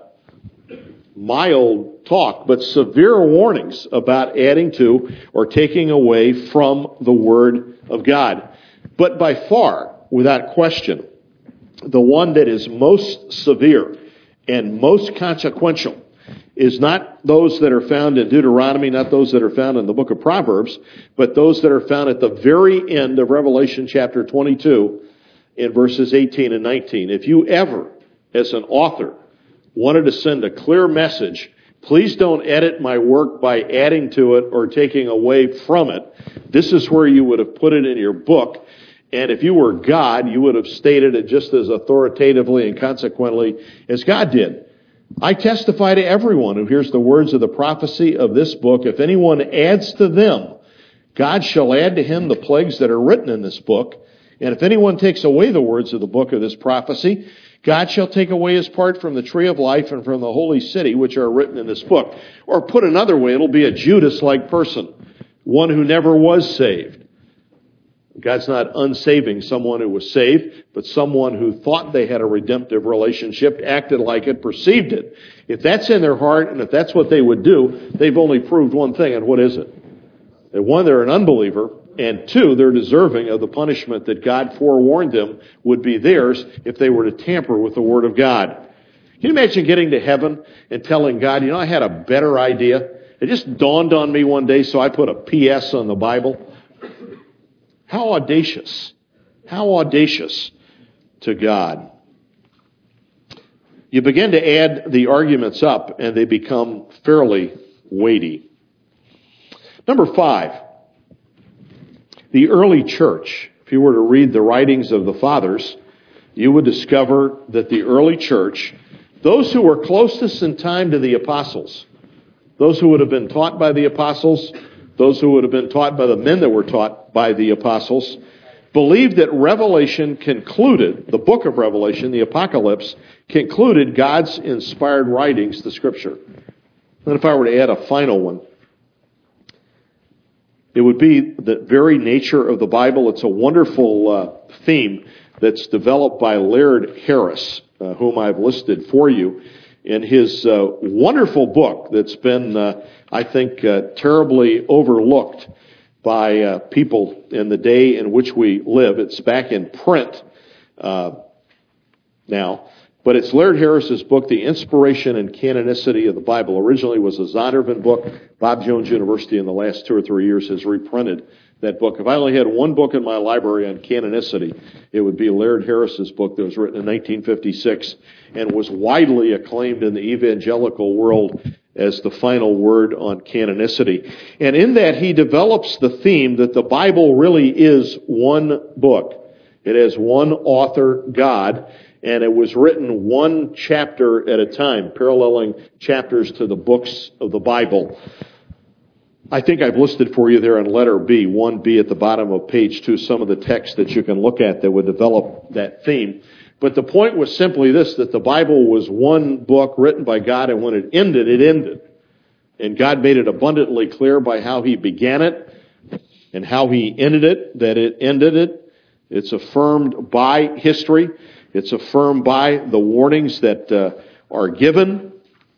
Speaker 2: mild talk, but severe warnings about adding to or taking away from the Word of God. But by far, without question, the one that is most severe and most consequential is not those that are found in Deuteronomy, not those that are found in the book of Proverbs, but those that are found at the very end of Revelation chapter twenty-two in verses eighteen and nineteen. If you ever, as an author, wanted to send a clear message, please don't edit my work by adding to it or taking away from it. This is where you would have put it in your book. And if you were God, you would have stated it just as authoritatively and consequently as God did. I testify to everyone who hears the words of the prophecy of this book, if anyone adds to them, God shall add to him the plagues that are written in this book. And if anyone takes away the words of the book of this prophecy, God shall take away his part from the tree of life and from the holy city, which are written in this book. Or put another way, it'll be a Judas-like person, one who never was saved. God's not unsaving someone who was saved, but someone who thought they had a redemptive relationship, acted like it, perceived it. If that's in their heart, and if that's what they would do, they've only proved one thing, and what is it? That one, they're an unbeliever, and two, they're deserving of the punishment that God forewarned them would be theirs if they were to tamper with the Word of God. Can you imagine getting to heaven and telling God, you know, I had a better idea. It just dawned on me one day, so I put a P S on the Bible. How audacious. How audacious to God. You begin to add the arguments up, and they become fairly weighty. Number five, the early church. If you were to read the writings of the fathers, you would discover that the early church, those who were closest in time to the apostles, those who would have been taught by the apostles, those who would have been taught by the men that were taught by the apostles, believed that Revelation concluded, the book of Revelation, the Apocalypse, concluded God's inspired writings, the Scripture. And if I were to add a final one, it would be the very nature of the Bible. It's a wonderful uh, theme that's developed by Laird Harris, uh, whom I've listed for you in his uh, wonderful book that's been, uh, I think, uh, terribly overlooked by uh, people in the day in which we live. It's back in print uh, now, But it's Laird Harris's book, The Inspiration and Canonicity of the Bible. Originally it was a Zondervan book. Bob Jones University in the last two or three years has reprinted that book. If I only had one book in my library on canonicity, it would be Laird Harris's book that was written in nineteen fifty-six and was widely acclaimed in the evangelical world as the final word on canonicity. And in that he develops the theme that the Bible really is one book. It has one author, God, and it was written one chapter at a time, paralleling chapters to the books of the Bible. I think I've listed for you there in letter B, one B at the bottom of page two, some of the text that you can look at that would develop that theme. But the point was simply this, that the Bible was one book written by God, and when it ended, it ended. And God made it abundantly clear by how He began it and how He ended it, that it ended it. It's affirmed by history. It's affirmed by the warnings that uh, are given.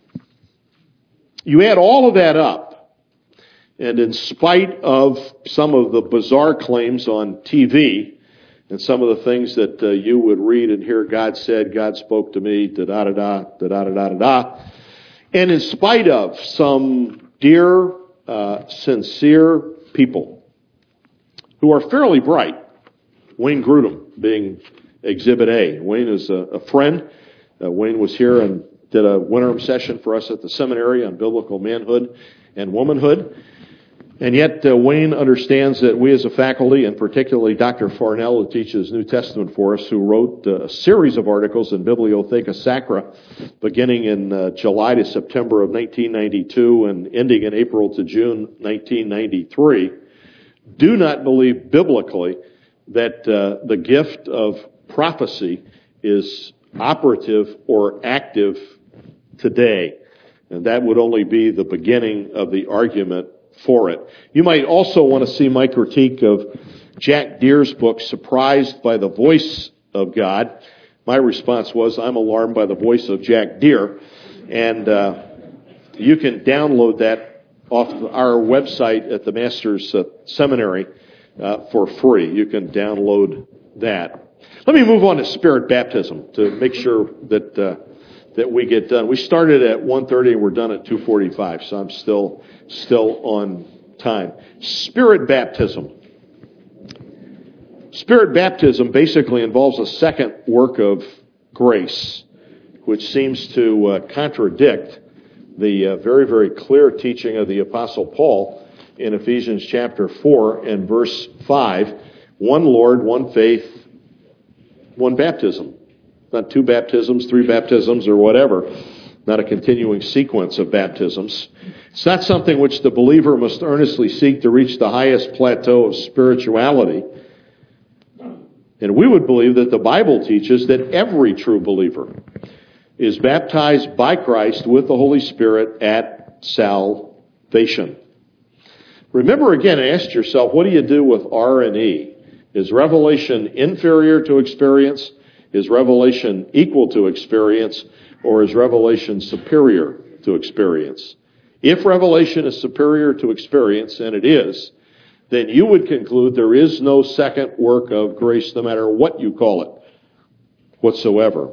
Speaker 2: You add all of that up, and in spite of some of the bizarre claims on T V and some of the things that uh, you would read and hear, God said, God spoke to me, da-da-da-da, da-da-da-da-da, and in spite of some dear, uh, sincere people who are fairly bright, Wayne Grudem being Exhibit A. Wayne is a, a friend. Uh, Wayne was here and did a winter session for us at the seminary on biblical manhood and womanhood. And yet uh, Wayne understands that we as a faculty, and particularly Doctor Farnell, who teaches New Testament for us, who wrote uh, a series of articles in Bibliotheca Sacra beginning in uh, July to September of nineteen ninety-two and ending in April to June nineteen ninety-three, do not believe biblically that uh, the gift of prophecy is operative or active today. And that would only be the beginning of the argument for it. You might also want to see my critique of Jack Deere's book, Surprised by the Voice of God. My response was, I'm alarmed by the voice of Jack Deere. And uh, you can download that off our website at the Master's uh, Seminary uh, for free. You can download that. Let me move on to Spirit baptism to make sure that uh, that we get done. We started at one thirty and we're done at two forty-five, so I'm still still on time. Spirit baptism. Spirit baptism basically involves a second work of grace, which seems to uh, contradict the uh, very, very clear teaching of the Apostle Paul in Ephesians chapter four and verse five. One Lord, one faith, one baptism. Not two baptisms, three baptisms, or whatever. Not a continuing sequence of baptisms. It's not something which the believer must earnestly seek to reach the highest plateau of spirituality. And we would believe that the Bible teaches that every true believer is baptized by Christ with the Holy Spirit at salvation. Remember again, and ask yourself, what do you do with R and E? Is revelation inferior to experience? Is revelation equal to experience? Or is revelation superior to experience? If revelation is superior to experience, and it is, then you would conclude there is no second work of grace, no matter what you call it, whatsoever.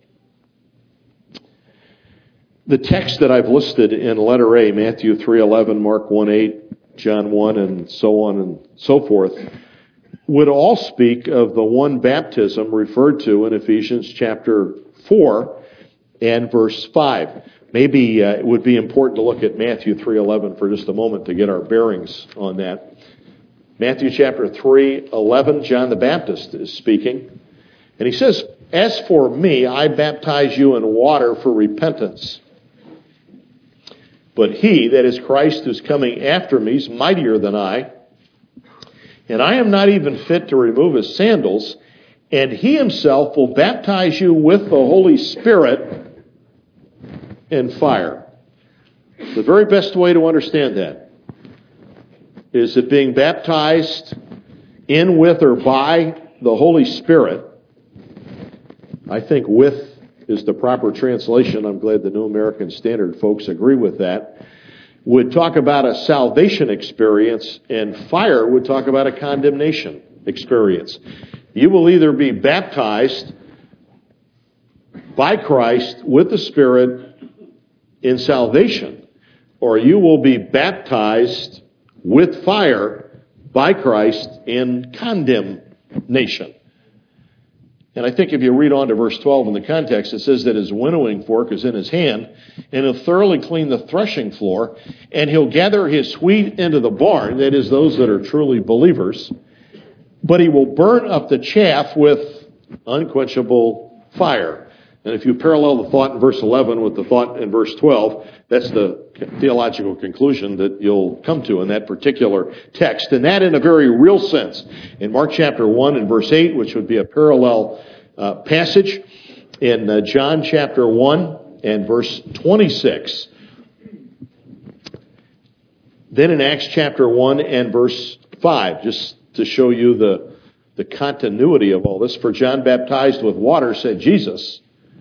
Speaker 2: The text that I've listed in letter A, Matthew three eleven, Mark one eight, John one, and so on and so forth, would all speak of the one baptism referred to in Ephesians chapter four and verse five. Maybe uh, it would be important to look at Matthew three eleven for just a moment to get our bearings on that. Matthew chapter three eleven, John the Baptist is speaking. And he says, "As for me, I baptize you in water for repentance. But he, that is Christ, who's coming after me, is mightier than I. And I am not even fit to remove his sandals. And he himself will baptize you with the Holy Spirit and fire." The very best way to understand that is that being baptized in, with, or by the Holy Spirit, I think with is the proper translation. I'm glad the New American Standard folks agree with that. Would talk about a salvation experience, and fire would talk about a condemnation experience. You will either be baptized by Christ with the Spirit in salvation, or you will be baptized with fire by Christ in condemnation. And I think if you read on to verse twelve in the context, it says that his winnowing fork is in his hand, and he'll thoroughly clean the threshing floor, and he'll gather his wheat into the barn, that is, those that are truly believers, but he will burn up the chaff with unquenchable fire. And if you parallel the thought in verse eleven with the thought in verse twelve, that's the theological conclusion that you'll come to in that particular text. And that in a very real sense. In Mark chapter one and verse eight, which would be a parallel uh, passage, in uh, John chapter one and verse twenty-six. Then in Acts chapter one and verse five, just to show you the, the continuity of all this. For John baptized with water, said Jesus,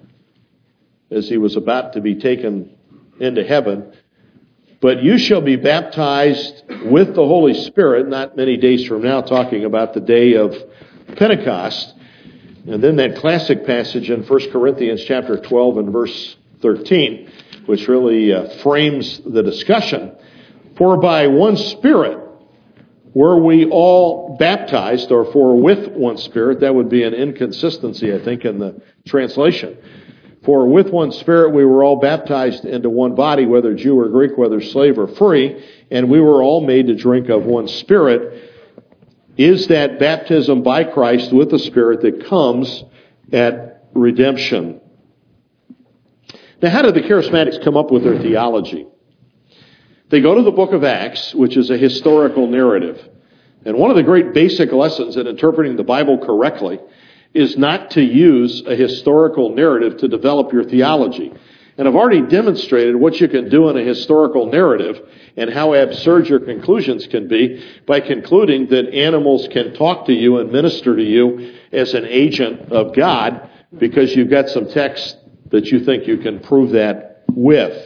Speaker 2: as he was about to be taken into heaven, but you shall be baptized with the Holy Spirit not many days from now, talking about the day of Pentecost. And then that classic passage in First Corinthians chapter twelve and verse thirteen, which really uh, frames the discussion. For by one Spirit were we all baptized, or for with one Spirit. That would be an inconsistency, I think, in the translation. For with one Spirit we were all baptized into one body, whether Jew or Greek, whether slave or free, and we were all made to drink of one Spirit. Is that baptism by Christ with the Spirit that comes at redemption? Now, how did the charismatics come up with their theology? They go to the book of Acts, which is a historical narrative. And one of the great basic lessons in interpreting the Bible correctly is not to use a historical narrative to develop your theology. And I've already demonstrated what you can do in a historical narrative and how absurd your conclusions can be by concluding that animals can talk to you and minister to you as an agent of God because you've got some text that you think you can prove that with.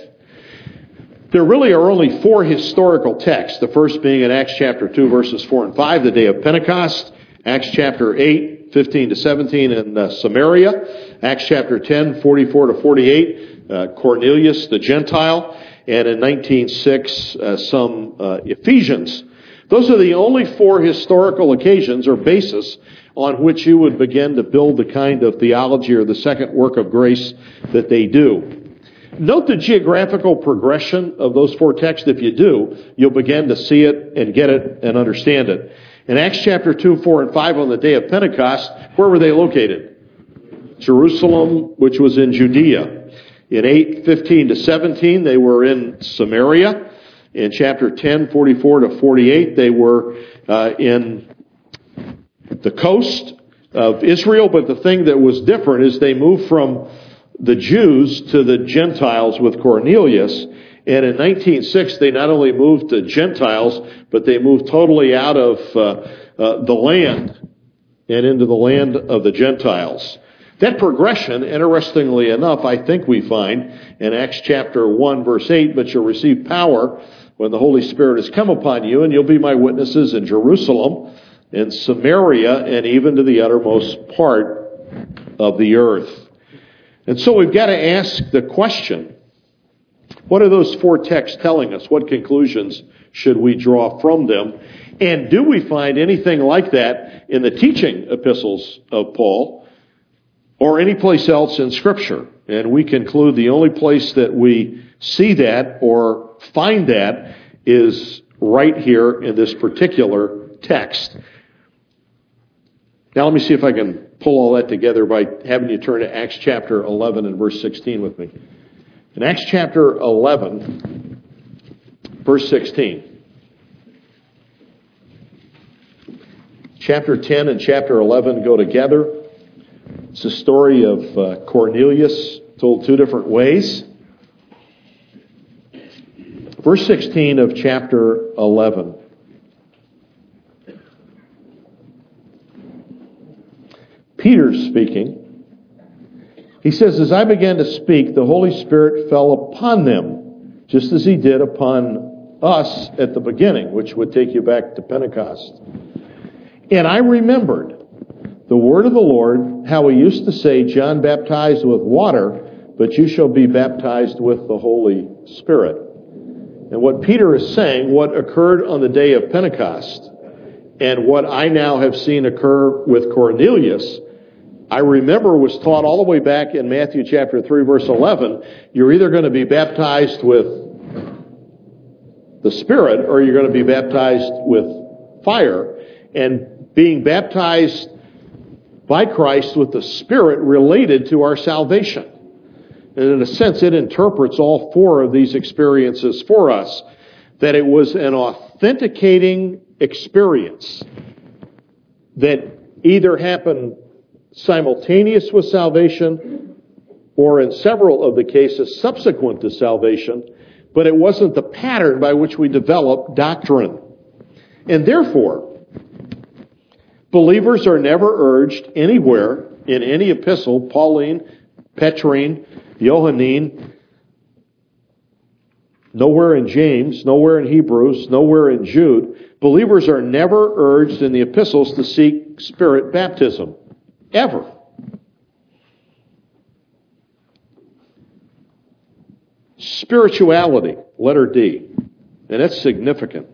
Speaker 2: There really are only four historical texts, the first being in Acts chapter two, verses four and five, the day of Pentecost, Acts chapter eight, fifteen to seventeen in uh, Samaria, Acts chapter ten, forty-four to forty-eight, uh, Cornelius the Gentile, and in nineteen six, uh, some uh, Ephesians. Those are the only four historical occasions or basis on which you would begin to build the kind of theology or the second work of grace that they do. Note the geographical progression of those four texts. If you do, you'll begin to see it and get it and understand it. In Acts chapter two, four, and five on the day of Pentecost, where were they located? Jerusalem, which was in Judea. In eight, fifteen to seventeen, they were in Samaria. In chapter ten, forty-four to forty-eight, they were uh, in the coast of Israel. But the thing that was different is they moved from the Jews to the Gentiles with Cornelius. And in nineteen six, they not only moved to Gentiles, but they moved totally out of uh, uh, the land and into the land of the Gentiles. That progression, interestingly enough, I think we find in Acts chapter one, verse eight, but you'll receive power when the Holy Spirit has come upon you, and you'll be my witnesses in Jerusalem, in Samaria, and even to the uttermost part of the earth. And so we've got to ask the question, what are those four texts telling us? What conclusions should we draw from them? And do we find anything like that in the teaching epistles of Paul or any place else in Scripture? And we conclude the only place that we see that or find that is right here in this particular text. Now let me see if I can pull all that together by having you turn to Acts chapter eleven and verse sixteen with me. In Acts chapter eleven, verse sixteen. Chapter ten and chapter eleven go together. It's a story of uh, Cornelius told two different ways. Verse sixteen of chapter eleven. Peter's speaking. He says, as I began to speak, the Holy Spirit fell upon them, just as he did upon us at the beginning, which would take you back to Pentecost. And I remembered the word of the Lord, how he used to say, John baptized with water, but you shall be baptized with the Holy Spirit. And what Peter is saying, what occurred on the day of Pentecost, and what I now have seen occur with Cornelius, I remember was taught all the way back in Matthew chapter three, verse eleven. You're either going to be baptized with the Spirit or you're going to be baptized with fire. And being baptized by Christ with the Spirit related to our salvation. And in a sense, it interprets all four of these experiences for us. That it was an authenticating experience that either happened simultaneous with salvation or in several of the cases subsequent to salvation, but it wasn't the pattern by which we develop doctrine. And therefore, believers are never urged anywhere in any epistle, Pauline, Petrine, Johannine, nowhere in James, nowhere in Hebrews, nowhere in Jude. Believers are never urged in the epistles to seek Spirit baptism. Ever. Spirituality, letter D. And that's significant.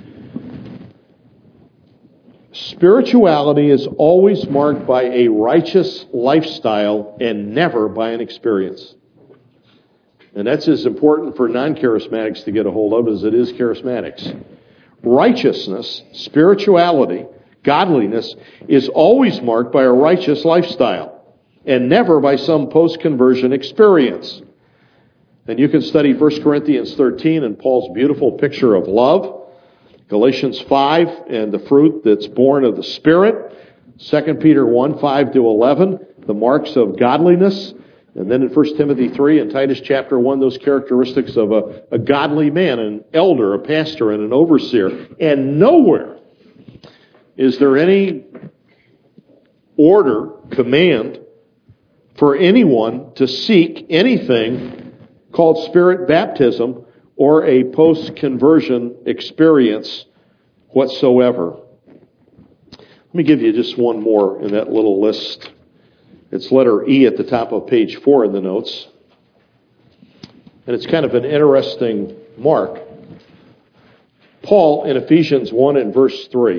Speaker 2: Spirituality is always marked by a righteous lifestyle and never by an experience. And that's as important for non-charismatics to get a hold of as it is charismatics. Righteousness, spirituality, godliness is always marked by a righteous lifestyle and never by some post-conversion experience. And you can study First Corinthians thirteen and Paul's beautiful picture of love, Galatians five and the fruit that's born of the Spirit, Second Peter one, five to eleven, the marks of godliness, and then in First Timothy three and Titus chapter one, those characteristics of a, a godly man, an elder, a pastor, and an overseer. And nowhere is there any order, command, for anyone to seek anything called Spirit baptism or a post-conversion experience whatsoever. Let me give you just one more in that little list. It's letter E at the top of page four in the notes. And it's kind of an interesting mark. Paul in Ephesians one and verse three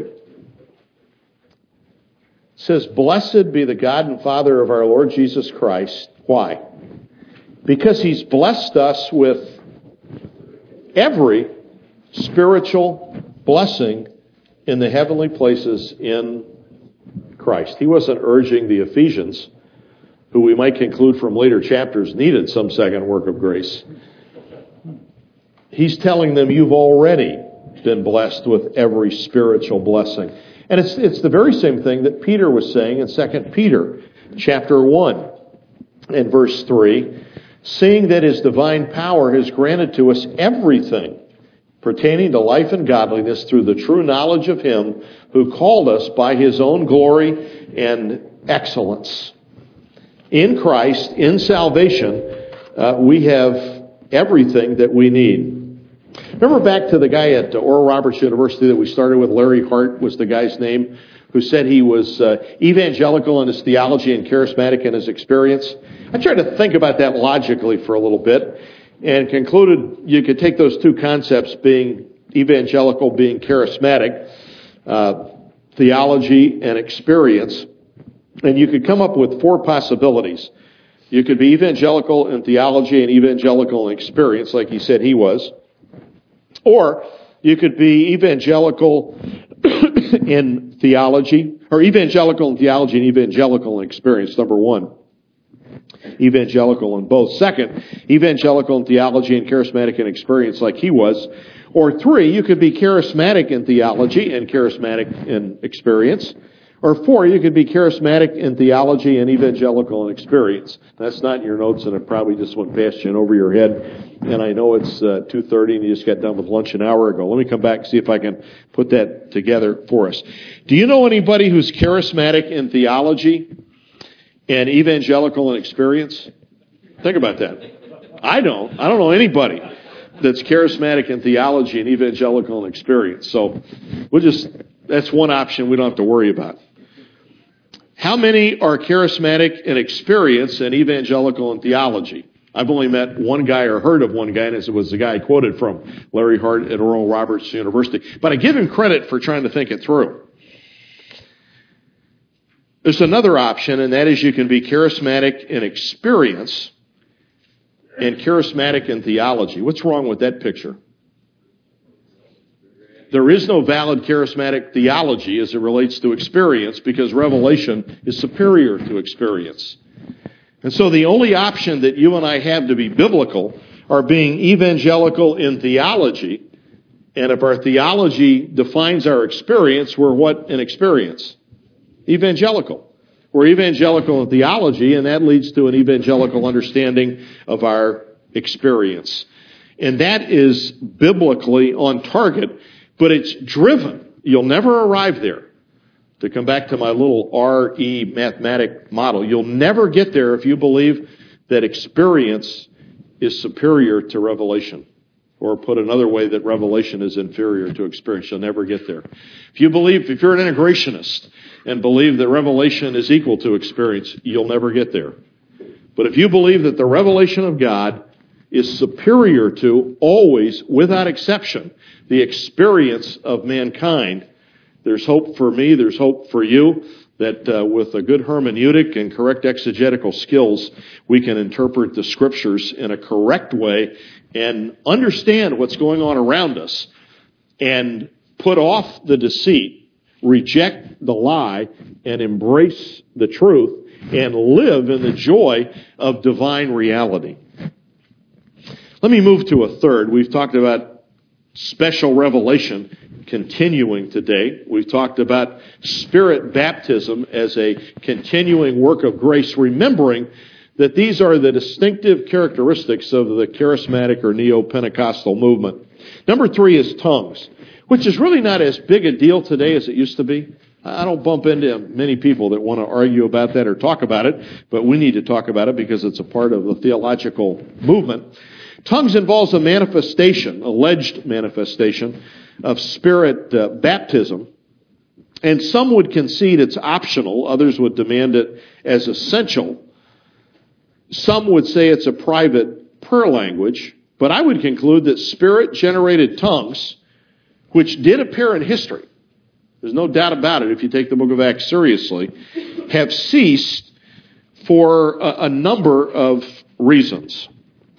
Speaker 2: says, "Blessed be the God and Father of our Lord Jesus Christ." Why? Because he's blessed us with every spiritual blessing in the heavenly places in Christ. He wasn't urging the Ephesians, who we might conclude from later chapters needed some second work of grace. He's telling them you've already been blessed with every spiritual blessing. And it's it's the very same thing that Peter was saying in Second Peter chapter one and verse three, seeing that his divine power has granted to us everything pertaining to life and godliness through the true knowledge of him who called us by his own glory and excellence. In Christ, in salvation, uh, we have everything that we need. Remember back to the guy at Oral Roberts University that we started with, Larry Hart was the guy's name, who said he was uh, evangelical in his theology and charismatic in his experience. I tried to think about that logically for a little bit and concluded you could take those two concepts, being evangelical, being charismatic, uh, theology and experience, and you could come up with four possibilities. You could be evangelical in theology and evangelical in experience, like he said he was. Or you could be evangelical in theology, or evangelical in theology and evangelical in experience, number one. Evangelical in both. Second, evangelical in theology and charismatic in experience, like he was. Or three, you could be charismatic in theology and charismatic in experience. Or four, you could be charismatic in theology and evangelical in experience. That's not in your notes, and it probably just went past you and over your head. And I know it's uh, two thirty, and you just got done with lunch an hour ago. Let me come back and see if I can put that together for us. Do you know anybody who's charismatic in theology and evangelical in experience? Think about that. I don't. I don't know anybody that's charismatic in theology and evangelical in experience. So we'll just, that's one option we don't have to worry about. How many are charismatic in experience and evangelical in theology? I've only met one guy or heard of one guy, and it was the guy I quoted from, Larry Hart at Oral Roberts University. But I give him credit for trying to think it through. There's another option, and that is you can be charismatic in experience and charismatic in theology. What's wrong with that picture? There is no valid charismatic theology as it relates to experience because revelation is superior to experience. And so the only option that you and I have to be biblical are being evangelical in theology. And if our theology defines our experience, we're what in experience? Evangelical. We're evangelical in theology, and that leads to an evangelical understanding of our experience. And that is biblically on target, but it's driven. You'll never arrive there. To come back to my little R E mathematic model, you'll never get there if you believe that experience is superior to revelation. Or put another way, that revelation is inferior to experience. You'll never get there. If you believe, if you're an integrationist and believe that revelation is equal to experience, you'll never get there. But if you believe that the revelation of God is superior to, always, without exception, the experience of mankind, there's hope for me, there's hope for you, that uh, with a good hermeneutic and correct exegetical skills, we can interpret the Scriptures in a correct way and understand what's going on around us and put off the deceit, reject the lie, and embrace the truth and live in the joy of divine reality. Let me move to a third. We've talked about special revelation continuing today. We've talked about Spirit baptism as a continuing work of grace, remembering that these are the distinctive characteristics of the charismatic or neo-Pentecostal movement. Number three is tongues, which is really not as big a deal today as it used to be. I don't bump into many people that want to argue about that or talk about it, but we need to talk about it because it's a part of the theological movement. Tongues involves a manifestation, alleged manifestation, of Spirit uh, baptism. And some would concede it's optional. Others would demand it as essential. Some would say it's a private prayer language. But I would conclude that Spirit-generated tongues, which did appear in history, there's no doubt about it if you take the book of Acts seriously, have ceased for a, a number of reasons.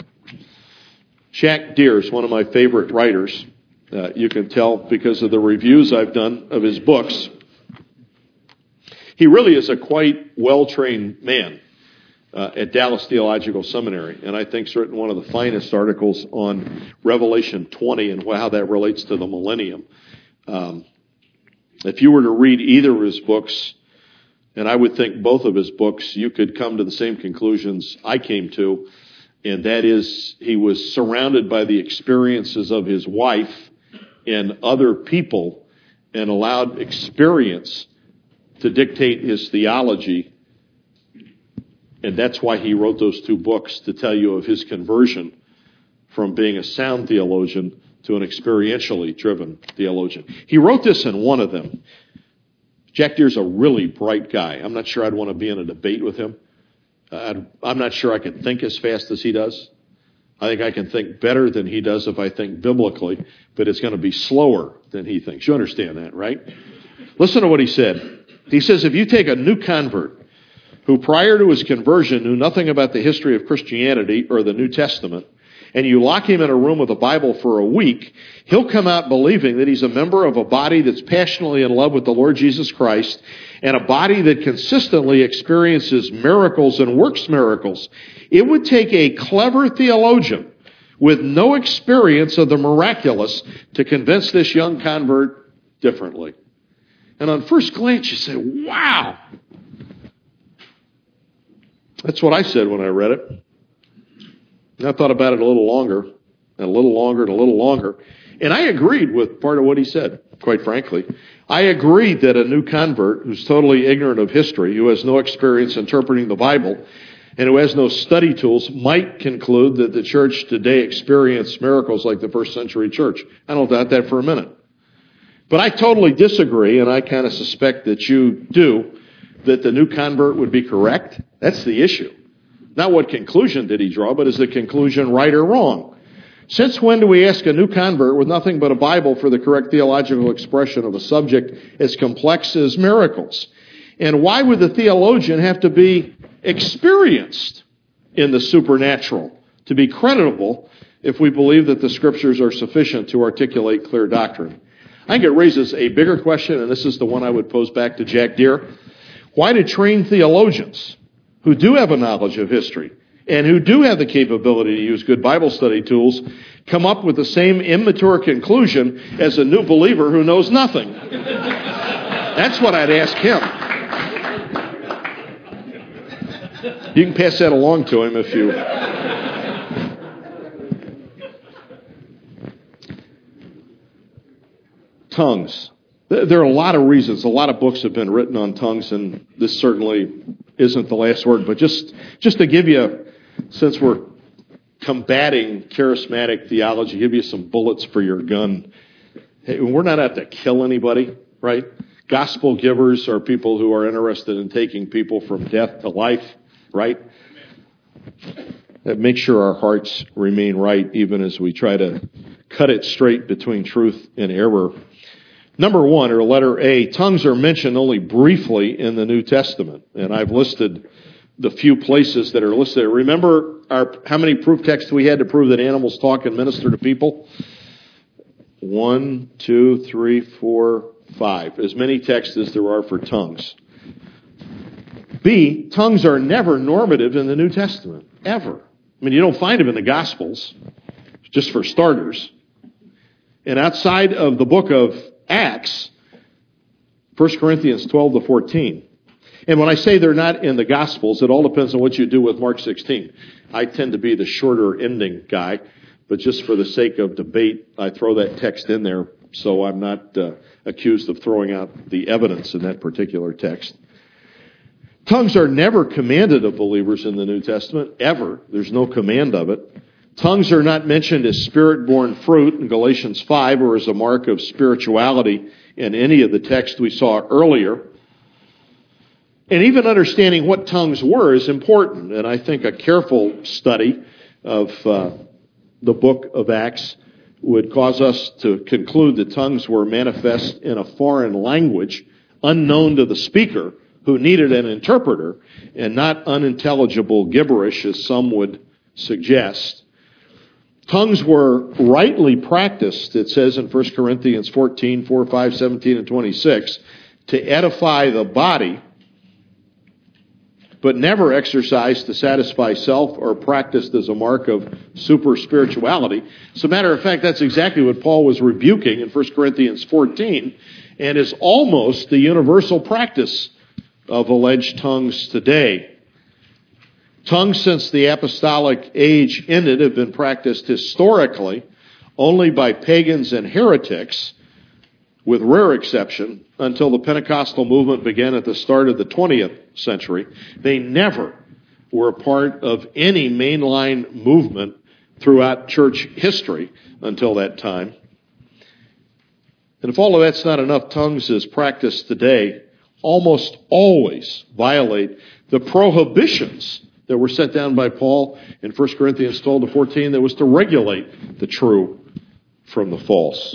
Speaker 2: Jack Deere is one of my favorite writers. Uh, you can tell because of the reviews I've done of his books. He really is a quite well-trained man uh, at Dallas Theological Seminary, and I think he's written one of the finest articles on Revelation twenty and how that relates to the millennium. Um, if you were to read either of his books, and I would think both of his books, you could come to the same conclusions I came to, and that is he was surrounded by the experiences of his wife and other people and allowed experience to dictate his theology. And that's why he wrote those two books, to tell you of his conversion from being a sound theologian to an experientially driven theologian. He wrote this in one of them. Jack Deere's a really bright guy. I'm not sure I'd want to be in a debate with him. I'd, I'm not sure I can think as fast as he does. I think I can think better than he does if I think biblically, but it's going to be slower than he thinks. You understand that, right? Listen to what he said. He says, if you take a new convert who prior to his conversion knew nothing about the history of Christianity or the New Testament, and you lock him in a room with a Bible for a week, he'll come out believing that he's a member of a body that's passionately in love with the Lord Jesus Christ and a body that consistently experiences miracles and works miracles. It would take a clever theologian with no experience of the miraculous to convince this young convert differently. And on first glance, you say, wow. That's what I said when I read it. And I thought about it a little longer, and a little longer, and a little longer. And I agreed with part of what he said, quite frankly. I agreed that a new convert who's totally ignorant of history, who has no experience interpreting the Bible, and who has no study tools, might conclude that the church today experienced miracles like the first century church. I don't doubt that for a minute. But I totally disagree, and I kind of suspect that you do, that the new convert would be correct? That's the issue. Not what conclusion did he draw, but is the conclusion right or wrong? Since when do we ask a new convert with nothing but a Bible for the correct theological expression of a subject as complex as miracles? And why would the theologian have to be experienced in the supernatural to be creditable if we believe that the Scriptures are sufficient to articulate clear doctrine? I think it raises a bigger question, and this is the one I would pose back to Jack Deere. Why do trained theologians who do have a knowledge of history and who do have the capability to use good Bible study tools come up with the same immature conclusion as a new believer who knows nothing? That's what I'd ask him. You can pass that along to him if you... Tongues. There are a lot of reasons. A lot of books have been written on tongues, and this certainly isn't the last word. But just, just to give you, since we're combating charismatic theology, give you some bullets for your gun. Hey, we're not out to kill anybody, right? Gospel givers are people who are interested in taking people from death to life, right? That make sure our hearts remain right even as we try to cut it straight between truth and error. Number one, or letter A, tongues are mentioned only briefly in the New Testament. And I've listed the few places that are listed. Remember our how many proof texts we had to prove that animals talk and minister to people? One, two, three, four, five. As many texts as there are for tongues. B, tongues are never normative in the New Testament. Ever. I mean, you don't find them in the Gospels, just for starters. And outside of the book of Acts, First Corinthians twelve to fourteen. And when I say they're not in the Gospels, it all depends on what you do with Mark sixteen. I tend to be the shorter ending guy, but just for the sake of debate, I throw that text in there so I'm not uh, accused of throwing out the evidence in that particular text. Tongues are never commanded of believers in the New Testament, ever. There's no command of it. Tongues are not mentioned as spirit-born fruit in Galatians five or as a mark of spirituality in any of the texts we saw earlier. And even understanding what tongues were is important. And I think a careful study of uh, the book of Acts would cause us to conclude that tongues were manifest in a foreign language unknown to the speaker who needed an interpreter and not unintelligible gibberish as some would suggest. Tongues were rightly practiced, it says in First Corinthians fourteen, four, five, seventeen, and twenty-six, to edify the body, but never exercised to satisfy self or practiced as a mark of super spirituality. As a matter of fact, that's exactly what Paul was rebuking in First Corinthians fourteen, and is almost the universal practice of alleged tongues today. Tongues since the apostolic age ended have been practiced historically only by pagans and heretics, with rare exception, until the Pentecostal movement began at the start of the twentieth century. They never were a part of any mainline movement throughout church history until that time. And if all of that's not enough, tongues as practiced today almost always violate the prohibitions that were set down by Paul in First Corinthians twelve to fourteen that was to regulate the true from the false.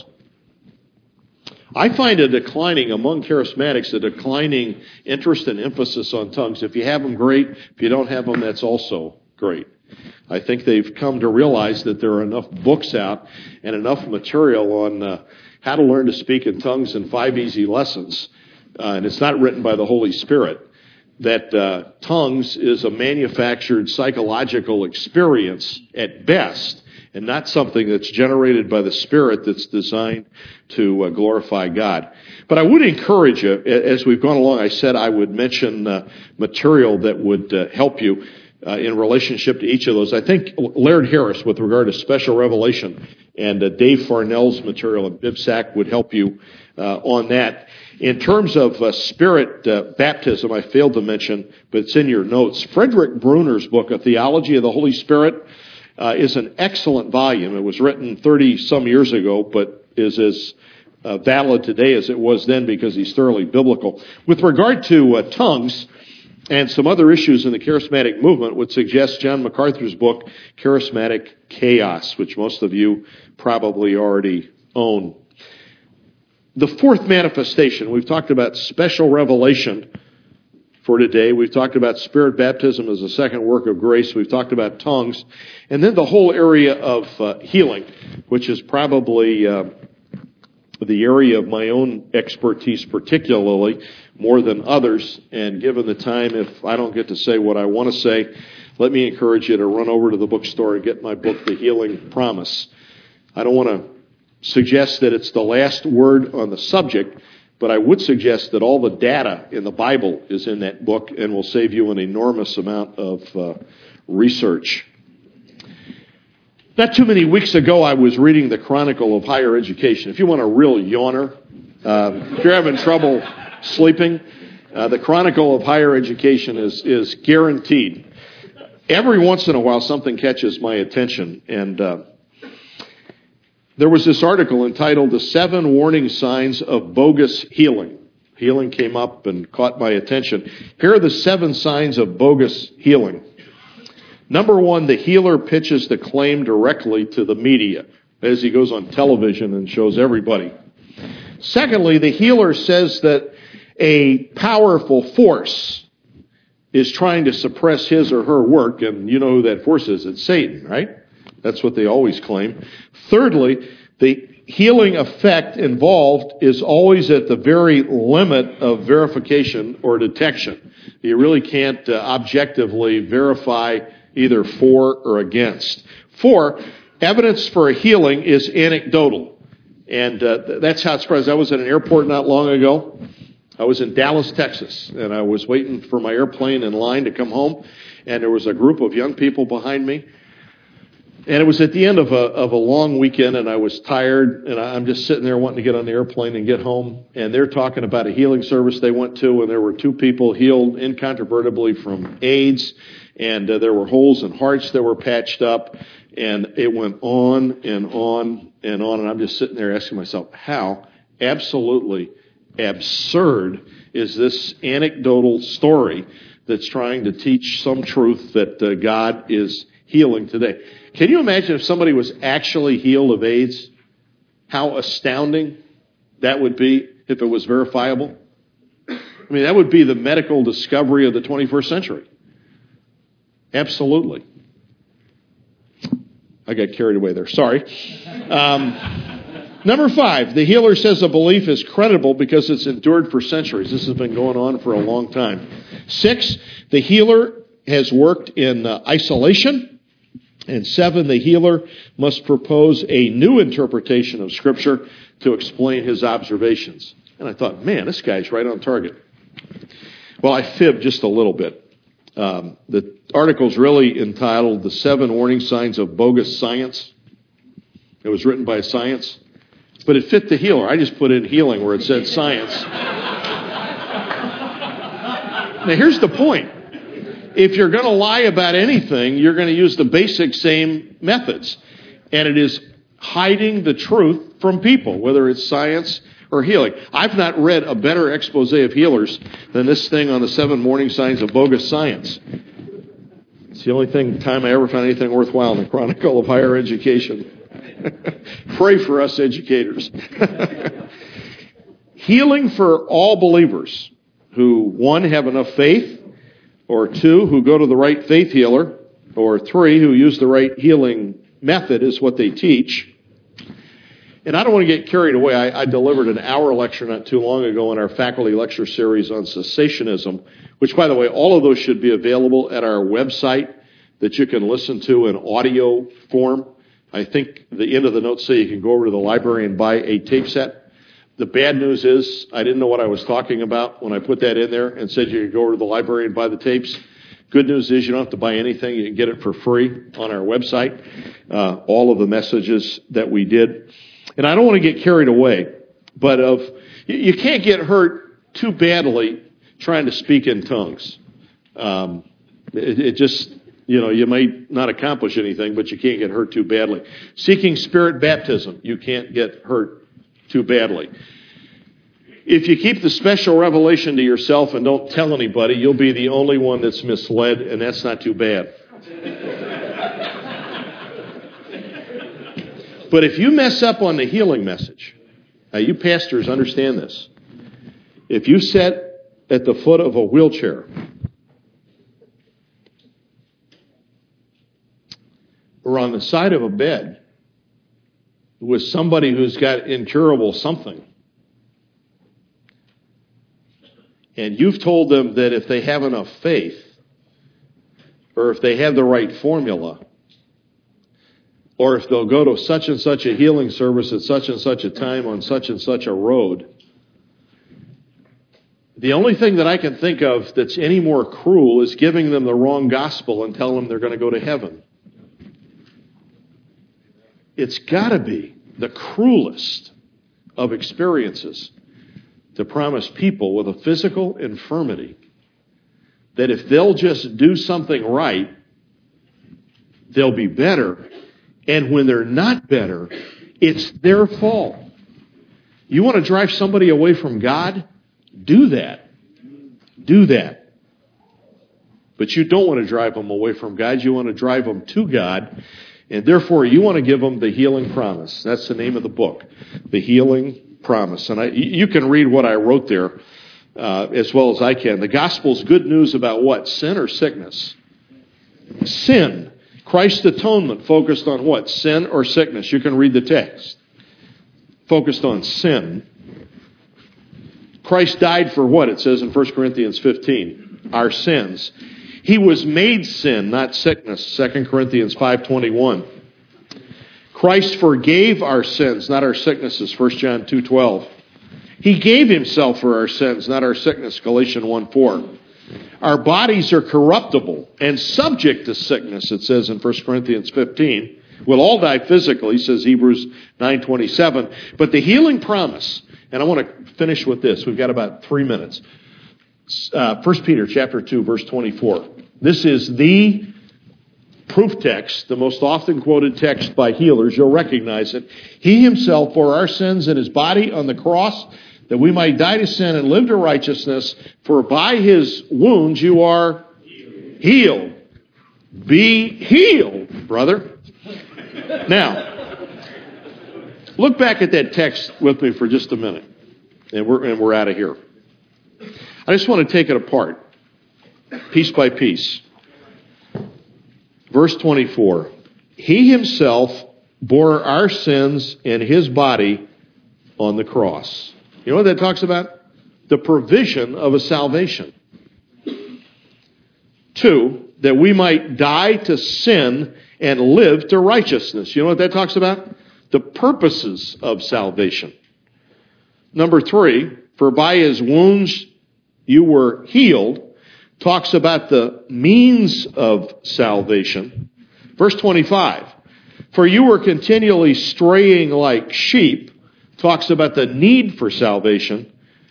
Speaker 2: I find a declining, among charismatics, a declining interest and emphasis on tongues. If you have them, great. If you don't have them, that's also great. I think they've come to realize that there are enough books out and enough material on uh, how to learn to speak in tongues in five easy lessons, uh, and it's not written by the Holy Spirit, that uh, tongues is a manufactured psychological experience at best, and not something that's generated by the Spirit that's designed to uh, glorify God. But I would encourage you, as we've gone along, I said I would mention uh, material that would uh, help you uh, in relationship to each of those. I think Laird Harris, with regard to special revelation, and uh, Dave Farnell's material at BibSac would help you uh, on that. In terms of uh, spirit uh, baptism, I failed to mention, but it's in your notes, Frederick Bruner's book, A Theology of the Holy Spirit, uh, is an excellent volume. It was written thirty-some years ago, but is as uh, valid today as it was then because he's thoroughly biblical. With regard to uh, tongues and some other issues in the charismatic movement, would suggest John MacArthur's book, Charismatic Chaos, which most of you probably already own. The fourth manifestation, we've talked about special revelation for today. We've talked about spirit baptism as a second work of grace. We've talked about tongues. And then the whole area of uh, healing, which is probably uh, the area of my own expertise particularly, more than others. And given the time, if I don't get to say what I want to say, let me encourage you to run over to the bookstore and get my book, The Healing Promise. I don't want to suggest that it's the last word on the subject, but I would suggest that all the data in the Bible is in that book and will save you an enormous amount of uh, research. Not too many weeks ago, I was reading the Chronicle of Higher Education. If you want a real yawner, uh, if you're having trouble sleeping, uh, the Chronicle of Higher Education is, is guaranteed. Every once in a while, something catches my attention, and uh, there was this article entitled The Seven Warning Signs of Bogus Healing. Healing came up and caught my attention. Here are the seven signs of bogus healing. Number one, the healer pitches the claim directly to the media as he goes on television and shows everybody. Secondly, the healer says that a powerful force is trying to suppress his or her work, and you know who that force is. It's Satan, right? That's what they always claim. Thirdly, the healing effect involved is always at the very limit of verification or detection. You really can't uh, objectively verify either for or against. Four, evidence for a healing is anecdotal. And uh, that's how it spreads. I was at an airport not long ago. I was in Dallas, Texas, and I was waiting for my airplane in line to come home, and there was a group of young people behind me. And it was at the end of a of a long weekend, and I was tired, and I'm just sitting there wanting to get on the airplane and get home. And they're talking about a healing service they went to, and there were two people healed incontrovertibly from AIDS, and uh, there were holes in hearts that were patched up, and it went on and on and on. And I'm just sitting there asking myself, how absolutely absurd is this anecdotal story that's trying to teach some truth that uh, God is healing today? Can you imagine if somebody was actually healed of AIDS? How astounding that would be if it was verifiable. I mean, that would be the medical discovery of the twenty-first century. Absolutely. I got carried away there. Sorry. Um, number five, the healer says a belief is credible because it's endured for centuries. This has been going on for a long time. Six, the healer has worked in uh, isolation. And seven, the healer must propose a new interpretation of Scripture to explain his observations. And I thought, man, this guy's right on target. Well, I fibbed just a little bit. Um, the article's really entitled The Seven Warning Signs of Bogus Science. It was written by science. But it fit the healer. I just put in healing where it said science. Now, here's the point. If you're going to lie about anything, you're going to use the basic same methods. And it is hiding the truth from people, whether it's science or healing. I've not read a better expose of healers than this thing on the seven warning signs of bogus science. It's the only thing time I ever found anything worthwhile in the Chronicle of Higher Education. Pray for us educators. Healing for all believers who, one, have enough faith, or two, who go to the right faith healer, or three, who use the right healing method is what they teach. And I don't want to get carried away. I, I delivered an hour lecture not too long ago in our faculty lecture series on cessationism, which, by the way, all of those should be available at our website that you can listen to in audio form. I think the end of the notes say you can go over to the library and buy a tape set. The bad news is I didn't know what I was talking about when I put that in there and said you could go over to the library and buy the tapes. Good news is you don't have to buy anything. You can get it for free on our website, uh, all of the messages that we did. And I don't want to get carried away, but of you can't get hurt too badly trying to speak in tongues. Um, it, it just, you know, you might not accomplish anything, but you can't get hurt too badly. Seeking spirit baptism, you can't get hurt too badly. If you keep the special revelation to yourself and don't tell anybody, you'll be the only one that's misled, and that's not too bad. But if you mess up on the healing message, now you pastors understand this. If you sit at the foot of a wheelchair or on the side of a bed with somebody who's got incurable something, and you've told them that if they have enough faith, or if they have the right formula, or if they'll go to such and such a healing service at such and such a time on such and such a road, the only thing that I can think of that's any more cruel is giving them the wrong gospel and telling them they're going to go to heaven. It's got to be the cruelest of experiences to promise people with a physical infirmity that if they'll just do something right, they'll be better. And when they're not better, it's their fault. You want to drive somebody away from God? Do that. Do that. But you don't want to drive them away from God. You want to drive them to God. And therefore, you want to give them the healing promise. That's the name of the book, The Healing Promise. And I, you can read what I wrote there uh, as well as I can. The gospel's good news about what? Sin or sickness? Sin. Christ's atonement focused on what? Sin or sickness? You can read the text. Focused on sin. Christ died for what? It says in First Corinthians fifteen. Our sins. He was made sin, not sickness. Second Corinthians five twenty-one. Christ forgave our sins, not our sicknesses. First John two twelve. He gave himself for our sins, not our sickness. Galatians one four. Our bodies are corruptible and subject to sickness, it says in First Corinthians fifteen. We'll all die physically, says Hebrews nine twenty-seven. But the healing promise, and I want to finish with this. We've got about three minutes. Uh, First Peter chapter two, verse twenty-four. This is the proof text, the most often quoted text by healers. You'll recognize it. He himself bore our sins in his body on the cross, that we might die to sin and live to righteousness. For by his wounds you are healed. Be healed, brother. Now, look back at that text with me for just a minute, and we're and we're out of here. I just want to take it apart, piece by piece. Verse twenty-four. He himself bore our sins in his body on the cross. You know what that talks about? The provision of a salvation. Two, that we might die to sin and live to righteousness. You know what that talks about? The purposes of salvation. Number three, for by his wounds you were healed, talks about the means of salvation. Verse twenty-five, for you were continually straying like sheep, talks about the need for salvation.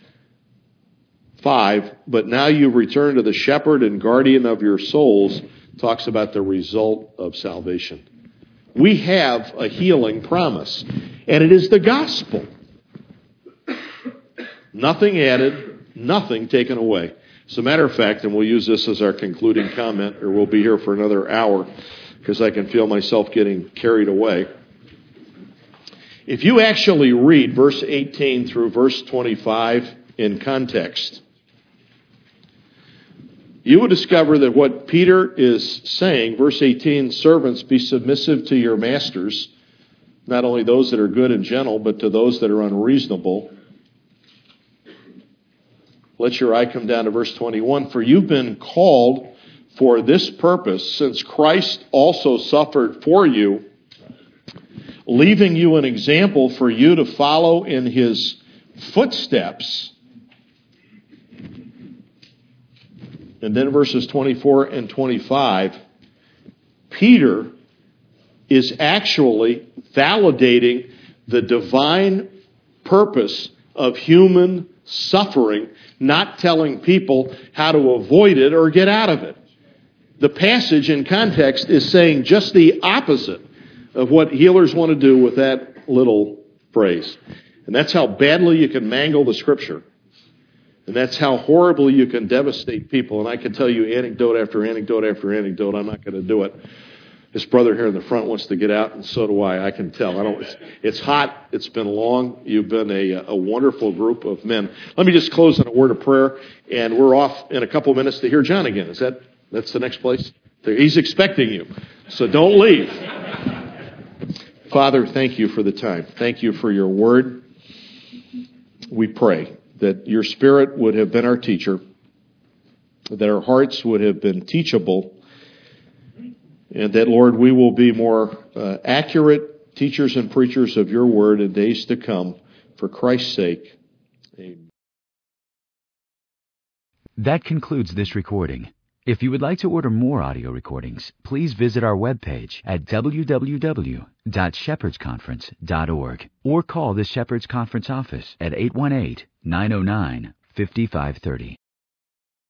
Speaker 2: Five, but now you return to the shepherd and guardian of your souls, talks about the result of salvation. We have a healing promise, and it is the gospel. Nothing added, nothing taken away. As a matter of fact, and we'll use this as our concluding comment, or we'll be here for another hour, because I can feel myself getting carried away. If you actually read verse eighteen through verse twenty-five in context, you will discover that what Peter is saying, verse eighteen, servants, be submissive to your masters, not only those that are good and gentle, but to those that are unreasonable. Let your eye come down to verse twenty-one. For you've been called for this purpose, since Christ also suffered for you, leaving you an example for you to follow in his footsteps. And then verses twenty-four and twenty-five, Peter is actually validating the divine purpose of human suffering, not telling people how to avoid it or get out of it. The passage in context is saying just the opposite of what healers want to do with that little phrase. And that's how badly you can mangle the Scripture. And that's how horribly you can devastate people. And I can tell you anecdote after anecdote after anecdote. I'm not going to do it. This brother here in the front wants to get out, and so do I. I can tell. I don't. It's, it's hot. It's been long. You've been a, a wonderful group of men. Let me just close in a word of prayer, and we're off in a couple of minutes to hear John again. Is that that's the next place? He's expecting you, so don't leave. Father, thank you for the time. Thank you for your word. We pray that your Spirit would have been our teacher, that our hearts would have been teachable, and that, Lord, we will be more uh, accurate teachers and preachers of your word in days to come. For Christ's sake, amen.
Speaker 1: That concludes this recording. If you would like to order more audio recordings, please visit our webpage at w w w dot shepherds conference dot org or call the Shepherds Conference office at eight one eight, nine oh nine, five five three oh.